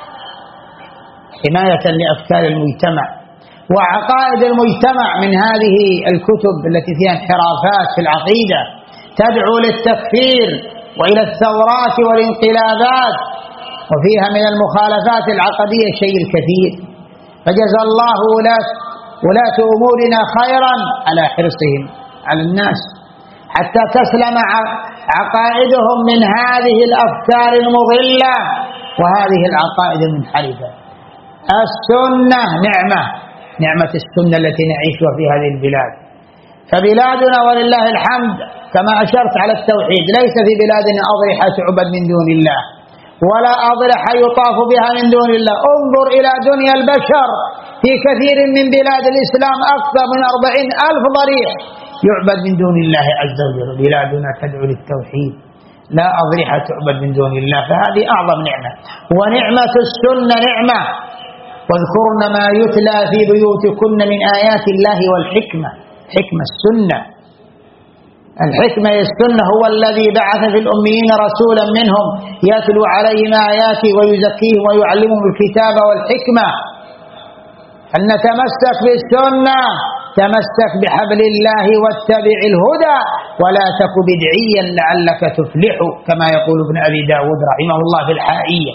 حماية لأفكار المجتمع وعقائد المجتمع من هذه الكتب التي فيها انحرافات في العقيدة تدعو للتكفير وإلى الثورات والانقلابات، وفيها من المخالفات العقدية شيء الكثير. فجزى الله ولاة أمورنا خيرا على حرصهم على الناس حتى تسلم عقائدهم من هذه الأفكار المضلة وهذه العقائد المنحرفة. السنة نعمة السنة التي نعيشها في هذه البلاد. فبلادنا ولله الحمد كما أشرت على التوحيد، ليس في بلادنا أضرحة تعبد من دون الله ولا أضرحة يطاف بها من دون الله. انظر إلى دنيا البشر، في كثير من بلاد الإسلام أكثر من 40,000 ضريح يعبد من دون الله عز وجل. بلادنا تدعو للتوحيد، لا أضرحة تعبد من دون الله، فهذه أعظم نعمة. ونعمة السنة نعمة. واذكرن ما يتلى في بيوتكن من آيات الله والحكمة. حكمة السنة، الحكمة السنة هو الذي بعث في الأميين رسولا منهم يتلو عليهم آياته ويزكيهم ويعلمهم الكتاب والحكمة. أن نتمسك بالسنة، تمسك بحبل الله واتبع الهدى ولا تك بدعيا لعلك تفلح، كما يقول ابن أبي داود رحمه الله في الحائية.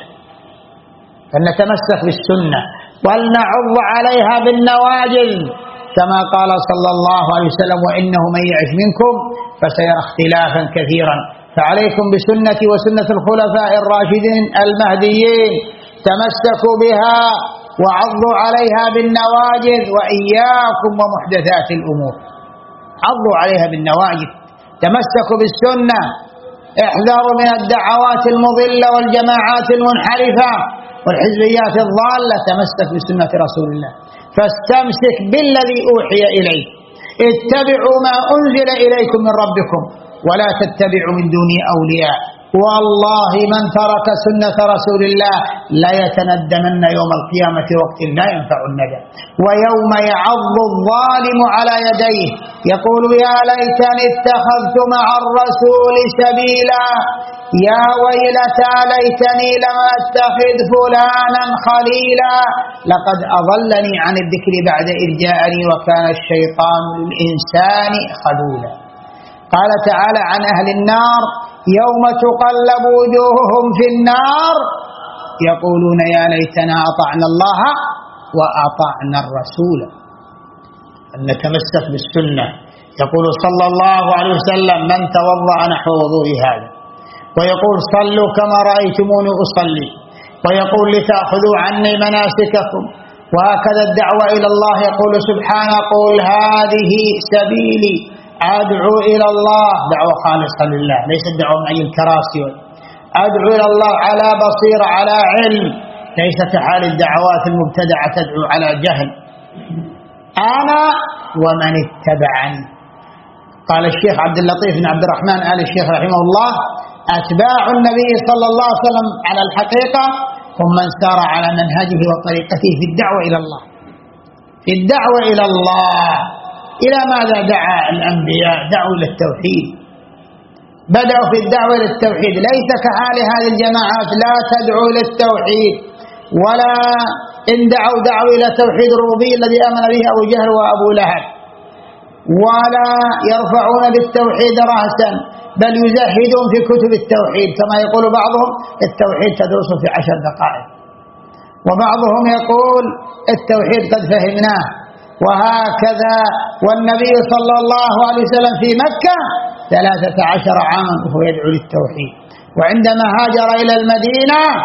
فنتمسك بالسنة ولنعض عليها بالنواجذ كما قال صلى الله عليه وسلم: وإنه من يعش منكم فسيرى اختلافا كثيرا، فعليكم بسنتي وسنة الخلفاء الراشدين المهديين، تمسكوا بها وعضوا عليها بالنواجذ، وإياكم ومحدثات الأمور. عضوا عليها بالنواجذ، تمسكوا بالسنة، احذروا من الدعوات المضلة والجماعات المنحرفة والحزبيات الضالة، تمسك بسنة رسول الله، فاستمسك بالذي أوحي إليك، اتبعوا ما أنزل إليكم من ربكم ولا تتبعوا من دونه أولياء، والله من ترك سنة رسول الله لا يتندمن يوم القيامة وقت لا ينفع الندم، ويوم يعض الظالم على يديه يقول: يا ليتني اتخذت مع الرسول سبيلا، يا ويلتى ليتني لم أتخذ فلانا خليلا، لقد أضلني عن الذكر بعد إذ جاءني وكان الشيطان للإنسان خذولا. قال تعالى عن أهل النار: يوم تقلب وجوههم في النار يقولون يا ليتنا أطعنا الله وأطعنا الرسول. أن نتمسك بالسنة. يقول صلى الله عليه وسلم: من توضأ نحو وضوء هذا، ويقول: صلوا كما رأيتموني أصلي، ويقول: لتأخذوا عني مناسككم، وهكذا الدعوة إلى الله. يقول سبحانه: قل هذه سبيلي أدعو إلى الله، دعوة خالصة لله، ليس الدعوة من أي الكراسي، أدعو إلى الله على بصيرة على علم، ليس كحال الدعوات المبتدعة تدعو على جهل. أنا ومن اتبعني. قال الشيخ عبد اللطيف بن عبد الرحمن آل الشيخ رحمه الله: أتباع النبي صلى الله عليه وسلم على الحقيقة هم من سار على منهجه وطريقته في الدعوة إلى الله. في الدعوة إلى الله إلى ماذا دعا الأنبياء؟ دعوا إلى التوحيد، بدأوا في الدعوة إلى التوحيد، ليس كحال هذه الجماعات، لا تدعو إلى التوحيد، ولا إن دعوا إلى توحيد الربوبية الذي آمن به أبو جهل وأبو لهب، ولا يرفعون بالتوحيد رأسا، بل يزهدون في كتب التوحيد، كما يقول بعضهم: التوحيد تدرس في 10 دقائق، وبعضهم يقول: التوحيد قد فهمناه، وهكذا. والنبي صلى الله عليه وسلم في مكة 13 عاما وهو يدعو للتوحيد، وعندما هاجر إلى المدينة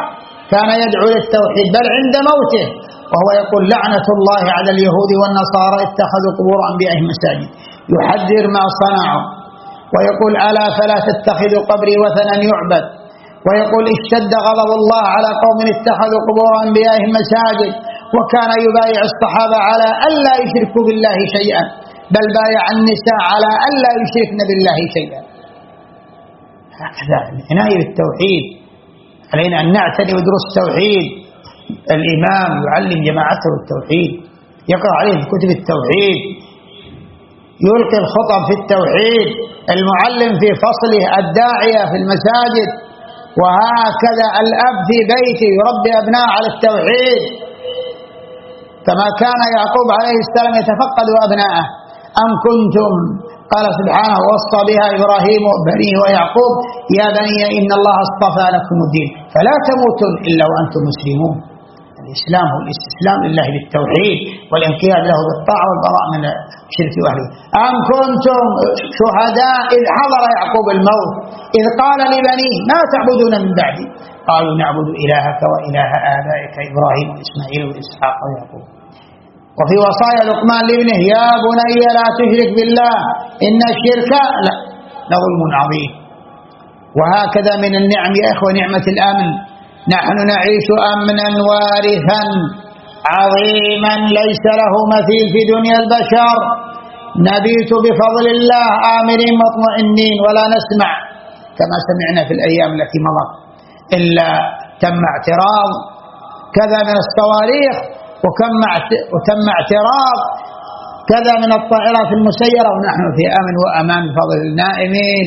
كان يدعو للتوحيد بل عند موته وهو يقول لعنة الله على اليهود والنصارى اتخذوا قبور أنبيائهم مساجد، يحذر ما صنعوا ويقول ألا فلا تتخذوا قبري وثنا يعبد، ويقول اشتد غضب الله على قوم اتخذوا قبور أنبيائهم مساجد، وكان يبايع الصحابة على ألا يشركوا بالله شيئا، بل بايع النساء على ألا يشركن بالله شيئا. هكذا العناية بالتوحيد، علينا أن نعتني ودروس التوحيد. الإمام يعلم جماعته التوحيد، يقرأ عليهم كتب التوحيد، يلقي الخطب في التوحيد، المعلم في فصله، الداعية في المساجد، وهكذا الأب في بيته يربي أبناء على التوحيد كما كان يعقوب عليه السلام يتفقد أبناءه. أم كنتم، قال سبحانه ووصى بها إبراهيم بنيه ويعقوب يا بني إن الله اصطفى لكم الدين فلا تموتن إلا وأنتم مسلمون. الإسلام هو الاستسلام لله بالتوحيد والانقياد له بالطاعة والبراء من الشرك وأهله. أم كنتم شهداء إذ حضر يعقوب الموت إذ قال لبنيه ما تعبدون من بعدي قالوا نعبد إلهك وإله آبائك إبراهيم وإسماعيل وإسحاق ويعقوب. وفي وصايا لقمان لابنه يا بني لا تشرك بالله إن الشرك لظلم عظيم. وهكذا من النعم يا إخوة نعمة الأمن، نحن نعيش أمنا وارثا عظيما ليس له مثيل في دنيا البشر، نبيت بفضل الله آمنين مطمئنين ولا نسمع كما سمعنا في الأيام التي مضت إلا تم اعتراض كذا من الصواريخ وتم اعتراض كذا من الطائرات المسيرة، ونحن في أمن وأمان بفضل النائمين.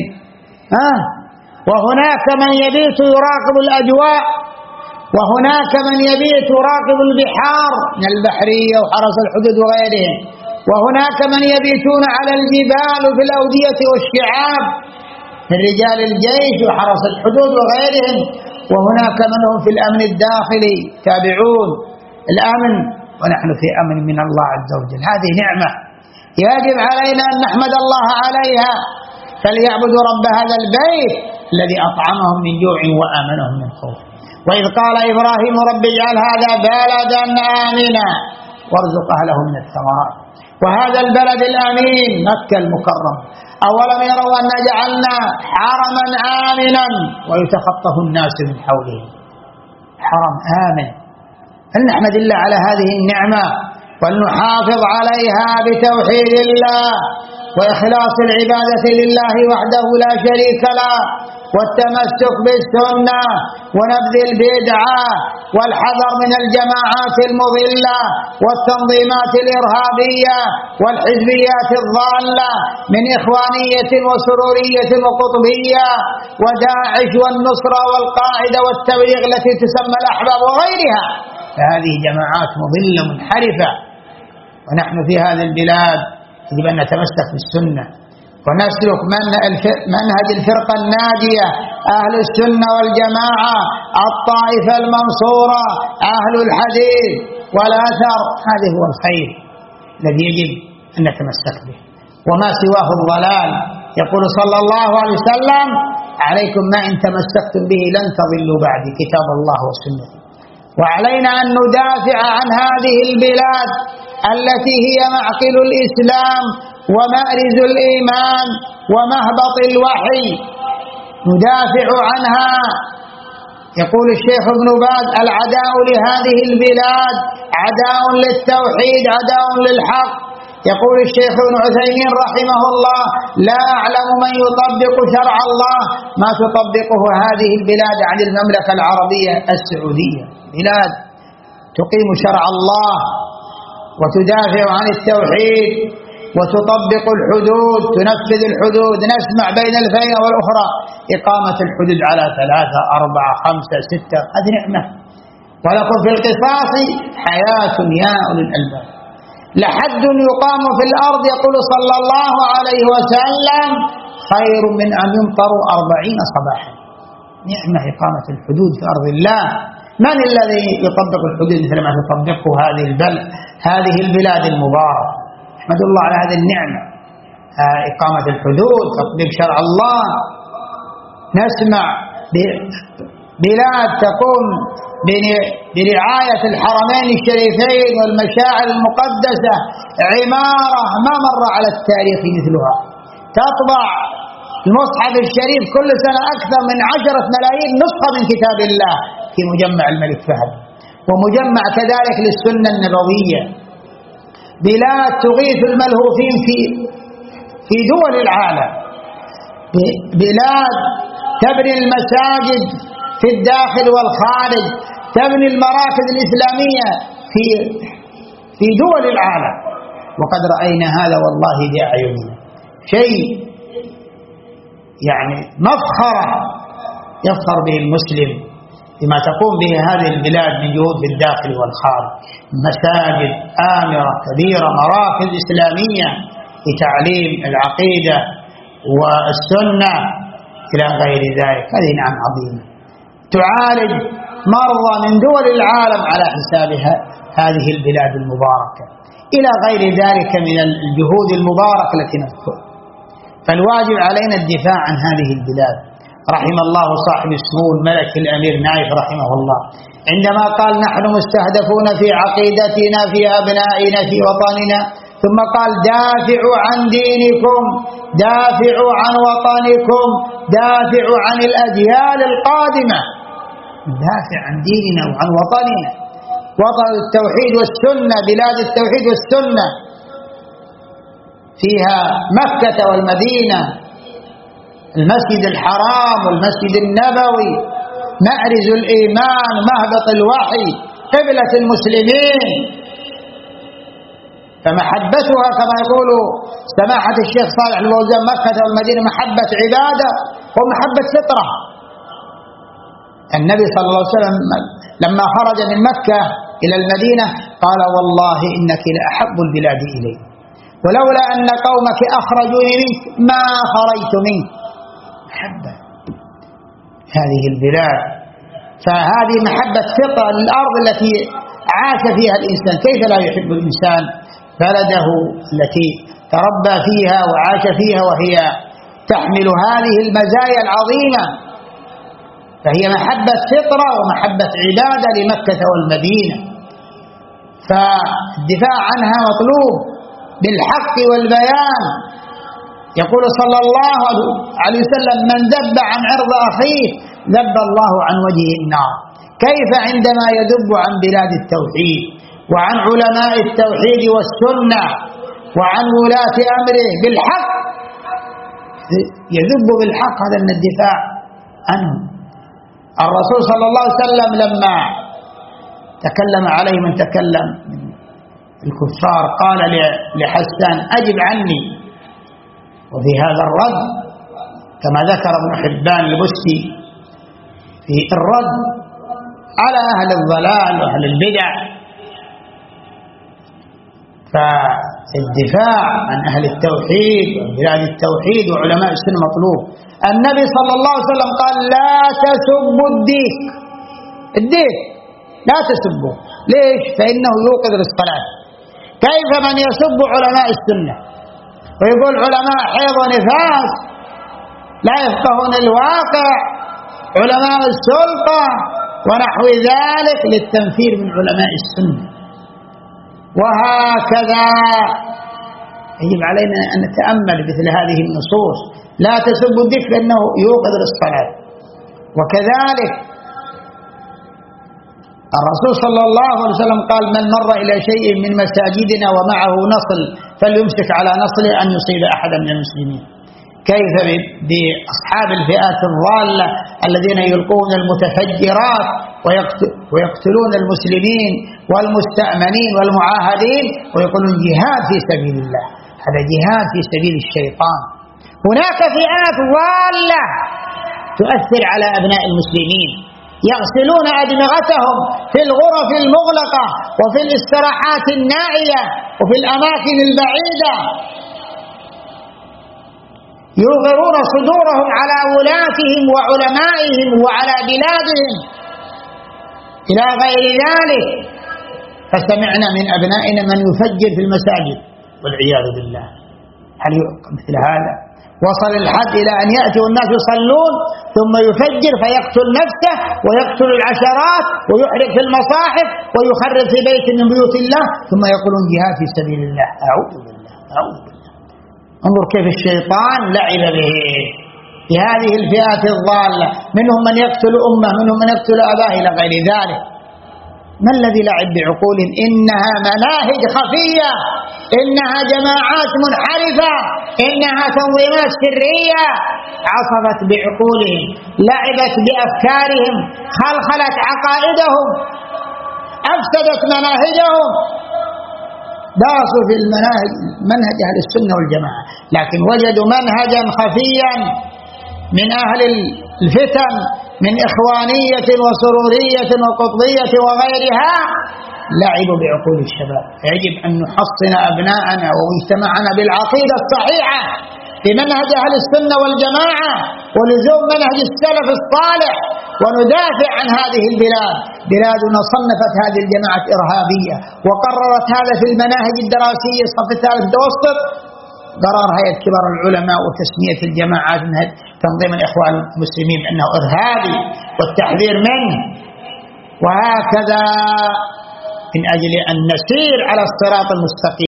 وهناك من يبيت يراقب الأجواء، وهناك من يبيت يراقب البحار من البحرية وحرس الحدود وغيرهم، وهناك من يبيتون على الجبال وفي الأودية والشعاب من رجال الجيش وحرس الحدود وغيرهم، وهناك من هم في الأمن الداخلي تابعون الأمن، ونحن في أمن من الله عز وجل. هذه نعمة يجب علينا أن نحمد الله عليها. فليعبدوا رب هذا البيت الذي أطعمهم من جوع وآمنهم من خوف. وإذ قال إبراهيم رب اجعل هذا بلدا آمنا وارزق أهله من الثمرات. وهذا البلد الأمين مكة المكرمة، أولم يروا أن جعلنا حرما آمنا ويتخطف الناس من حوله، حرم آمن. فلنحمد الله على هذه النعمة ولنحافظ عليها بتوحيد الله وإخلاص العبادة لله وحده لا شريك له، والتمسك بالسنة ونبذ البدعة والحذر من الجماعات المضلة والتنظيمات الإرهابية والحزبيات الضالة من إخوانية وسرورية وقطبية وداعش والنصرة والقاعدة والتبليغ التي تسمى الأحباب وغيرها. فهذه جماعات مضلة منحرفة، ونحن في هذه البلاد يجب أن نتمسك بالسنة ونسلك منهج الفرقة الناجية أهل السنة والجماعة الطائفة المنصورة أهل الحديث والأثر. هذا هو الخير الذي يجب أن نتمسك به وما سواه الضلال. يقول صلى الله عليه وسلم عليكم ما إن تمسكتم به لن تضلوا بعدي كتاب الله وسنتي. وعلينا أن ندافع عن هذه البلاد التي هي معقل الإسلام ومأرز الإيمان ومهبط الوحي، ندافع عنها. يقول الشيخ ابن باز العداء لهذه البلاد عداء للتوحيد عداء للحق. يقول الشيخ ابن عثيمين رحمه الله لا أعلم من يطبق شرع الله ما تطبقه هذه البلاد عن المملكة العربية السعودية، بلاد تقيم شرع الله وتدافع عن التوحيد وتطبق الحدود تنفذ الحدود. نسمع بين الفينة والأخرى إقامة الحدود على 3 4 5 6، هذه نعمة. ولكم في القصاص حياة يا أولي الألباب، لحد يقام في الأرض يقول صلى الله عليه وسلم خير من أن يمطروا 40 صباحا. نعمة إقامة الحدود في أرض الله. من الذي يطبق الحدود مثل ما تطبقه هذه البلاد المباركة؟ احمد الله على هذه النعمة، إقامة الحدود تطبيق شرع الله. نسمع بلاد تقوم برعاية الحرمين الشريفين والمشاعر المقدسة عمارة ما مر على التاريخ مثلها. تطبع المصحف الشريف كل سنة أكثر من 10 ملايين نسخة من كتاب الله في مجمع الملك فهد، ومجمع كذلك للسنة النبوية. بلاد تغيث الملهوفين في دول العالم، بلاد تبني المساجد في الداخل والخارج، تبني المراكز الإسلامية في دول العالم، وقد رأينا هذا والله بأعيننا. شيء يعني مفخرة يفخر به المسلم بما تقوم به هذه البلاد من جهود في الداخل والخارج، مساجد آمرة كبيرة، مراكز إسلامية لتعليم العقيدة والسنة إلى غير ذلك. هذه نعم عظيمة تعالج مرضى من دول العالم على حسابها هذه البلاد المباركة، إلى غير ذلك من الجهود المباركة التي نذكر. فالواجب علينا الدفاع عن هذه البلاد. رحم الله صاحب السمو الملك الأمير نايف رحمه الله عندما قال: نحن مستهدفون في عقيدتنا، في أبنائنا، في وطننا، ثم قال: دافعوا عن دينكم، دافعوا عن وطنكم، دافعوا عن الأجيال القادمة. ندافع عن ديننا وعن وطننا، وطن التوحيد والسنة، بلاد التوحيد والسنة، فيها مكة والمدينة، المسجد الحرام والمسجد النبوي، مأرز الإيمان، مهبط الوحي، قبلة المسلمين. فمحبتها كما يقول سماحة الشيخ صالح الفوزان مكة والمدينة محبة عبادة ومحبة فطرة. النبي صلى الله عليه وسلم لما خرج من مكة إلى المدينة قال: والله إنك لأحب البلاد إلي، ولولا أن قومك أخرجوني منك ما خرجت منك. محبة هذه البلاد، فهذه محبة فطرة للأرض التي عاش فيها الإنسان. كيف لا يحب الإنسان بلده التي تربى فيها وعاش فيها وهي تحمل هذه المزايا العظيمة؟ فهي محبة فطرة ومحبة عبادة لمكة والمدينة، فالدفاع عنها مطلوب بالحق والبيان. يقول صلى الله عليه وسلم: من ذب عن عرض أخيه ذب الله عن وجهه النار. كيف عندما يذب عن بلاد التوحيد وعن علماء التوحيد والسنة وعن ولاة أمره بالحق، يذب بالحق، هذا من الدفاع عنه. الرسول صلى الله عليه وسلم لما تكلم عليه من تكلم الكفار قال لحسان: أجب عني. وفي هذا الرد كما ذكر ابن حبان البستي في الرد على أهل الضلال وأهل البدع، فالدفاع عن أهل التوحيد وبلاد التوحيد وعلماء السنة مطلوب. النبي صلى الله عليه وسلم قال: لا تسبوا الديك، الديك لا تسبوا. ليش؟ فإنه يوقظ الصلاة. كيف من يسب علماء السنة ويقول علماء حيض ونفاس لا يفقهون الواقع، علماء السلطة ونحو ذلك، للتنفير من علماء السنة. وهكذا يجب علينا أن نتأمل مثل هذه النصوص: لا تسبوا الذكر لأنه يوقظ للصلاة. وكذلك الرسول صلى الله عليه وسلم قال: من مر إلى شيء من مساجدنا ومعه نصل فليمسك على نصله أن يصيب أحدا من المسلمين. كيف بأصحاب الفئات الضالة الذين يلقون المتفجرات ويقتلون المسلمين والمستأمنين والمعاهدين ويقولون جهاد في سبيل الله؟ هذا جهاد في سبيل الشيطان. هناك فئات ضالة تؤثر على أبناء المسلمين، يغسلون أدمغتهم في الغرف المغلقة وفي الاستراحات النائية وفي الأماكن البعيدة، يوغرون صدورهم على ولاتهم وعلمائهم وعلى بلادهم إلى غير ذلك. فسمعنا من أبنائنا من يفجر في المساجد والعياذ بالله. هل مثل هذا؟ وصل الحد إلى أن يأتي والناس يصلون ثم يفجر فيقتل نفسه ويقتل العشرات ويحرق في المصاحف ويخرب في بيت من بيوت الله ثم يقولون جهاد في سبيل الله. أعوذ بالله أعوذ بالله. انظر كيف الشيطان لعب به بهذه الفئات الضالة، منهم من يقتل أمه، منهم من يقتل أباه إلى غير ذلك. ما الذي لعب بعقول؟ إنها مناهج خفية، إنها جماعات منحرفة، إنها تنظيمات سرية عصفت بعقولهم، لعبت بأفكارهم، خلخلت عقائدهم، أفسدت مناهجهم. درسوا في المناهج منهج أهل السنة والجماعة، لكن وجدوا منهجا خفيا من أهل الفتن من إخوانية وسرورية وقطبية وغيرها، لعبوا بعقول الشباب. يجب أن نحصن أبناءنا ومجتمعنا بالعقيدة الصحيحة بمنهج أهل السنة والجماعة ولزوم منهج السلف الصالح، وندافع عن هذه البلاد. بلادنا صنفت هذه الجماعة إرهابية وقررت هذا في المناهج الدراسية الصف الثالث المتوسط، قرار هيئة كبار العلماء وتسمية الجماعات من تنظيم الإخوان المسلمين بأنه إرهابي والتحذير منه. وهكذا من أجل أن نسير على الصراط المستقيم.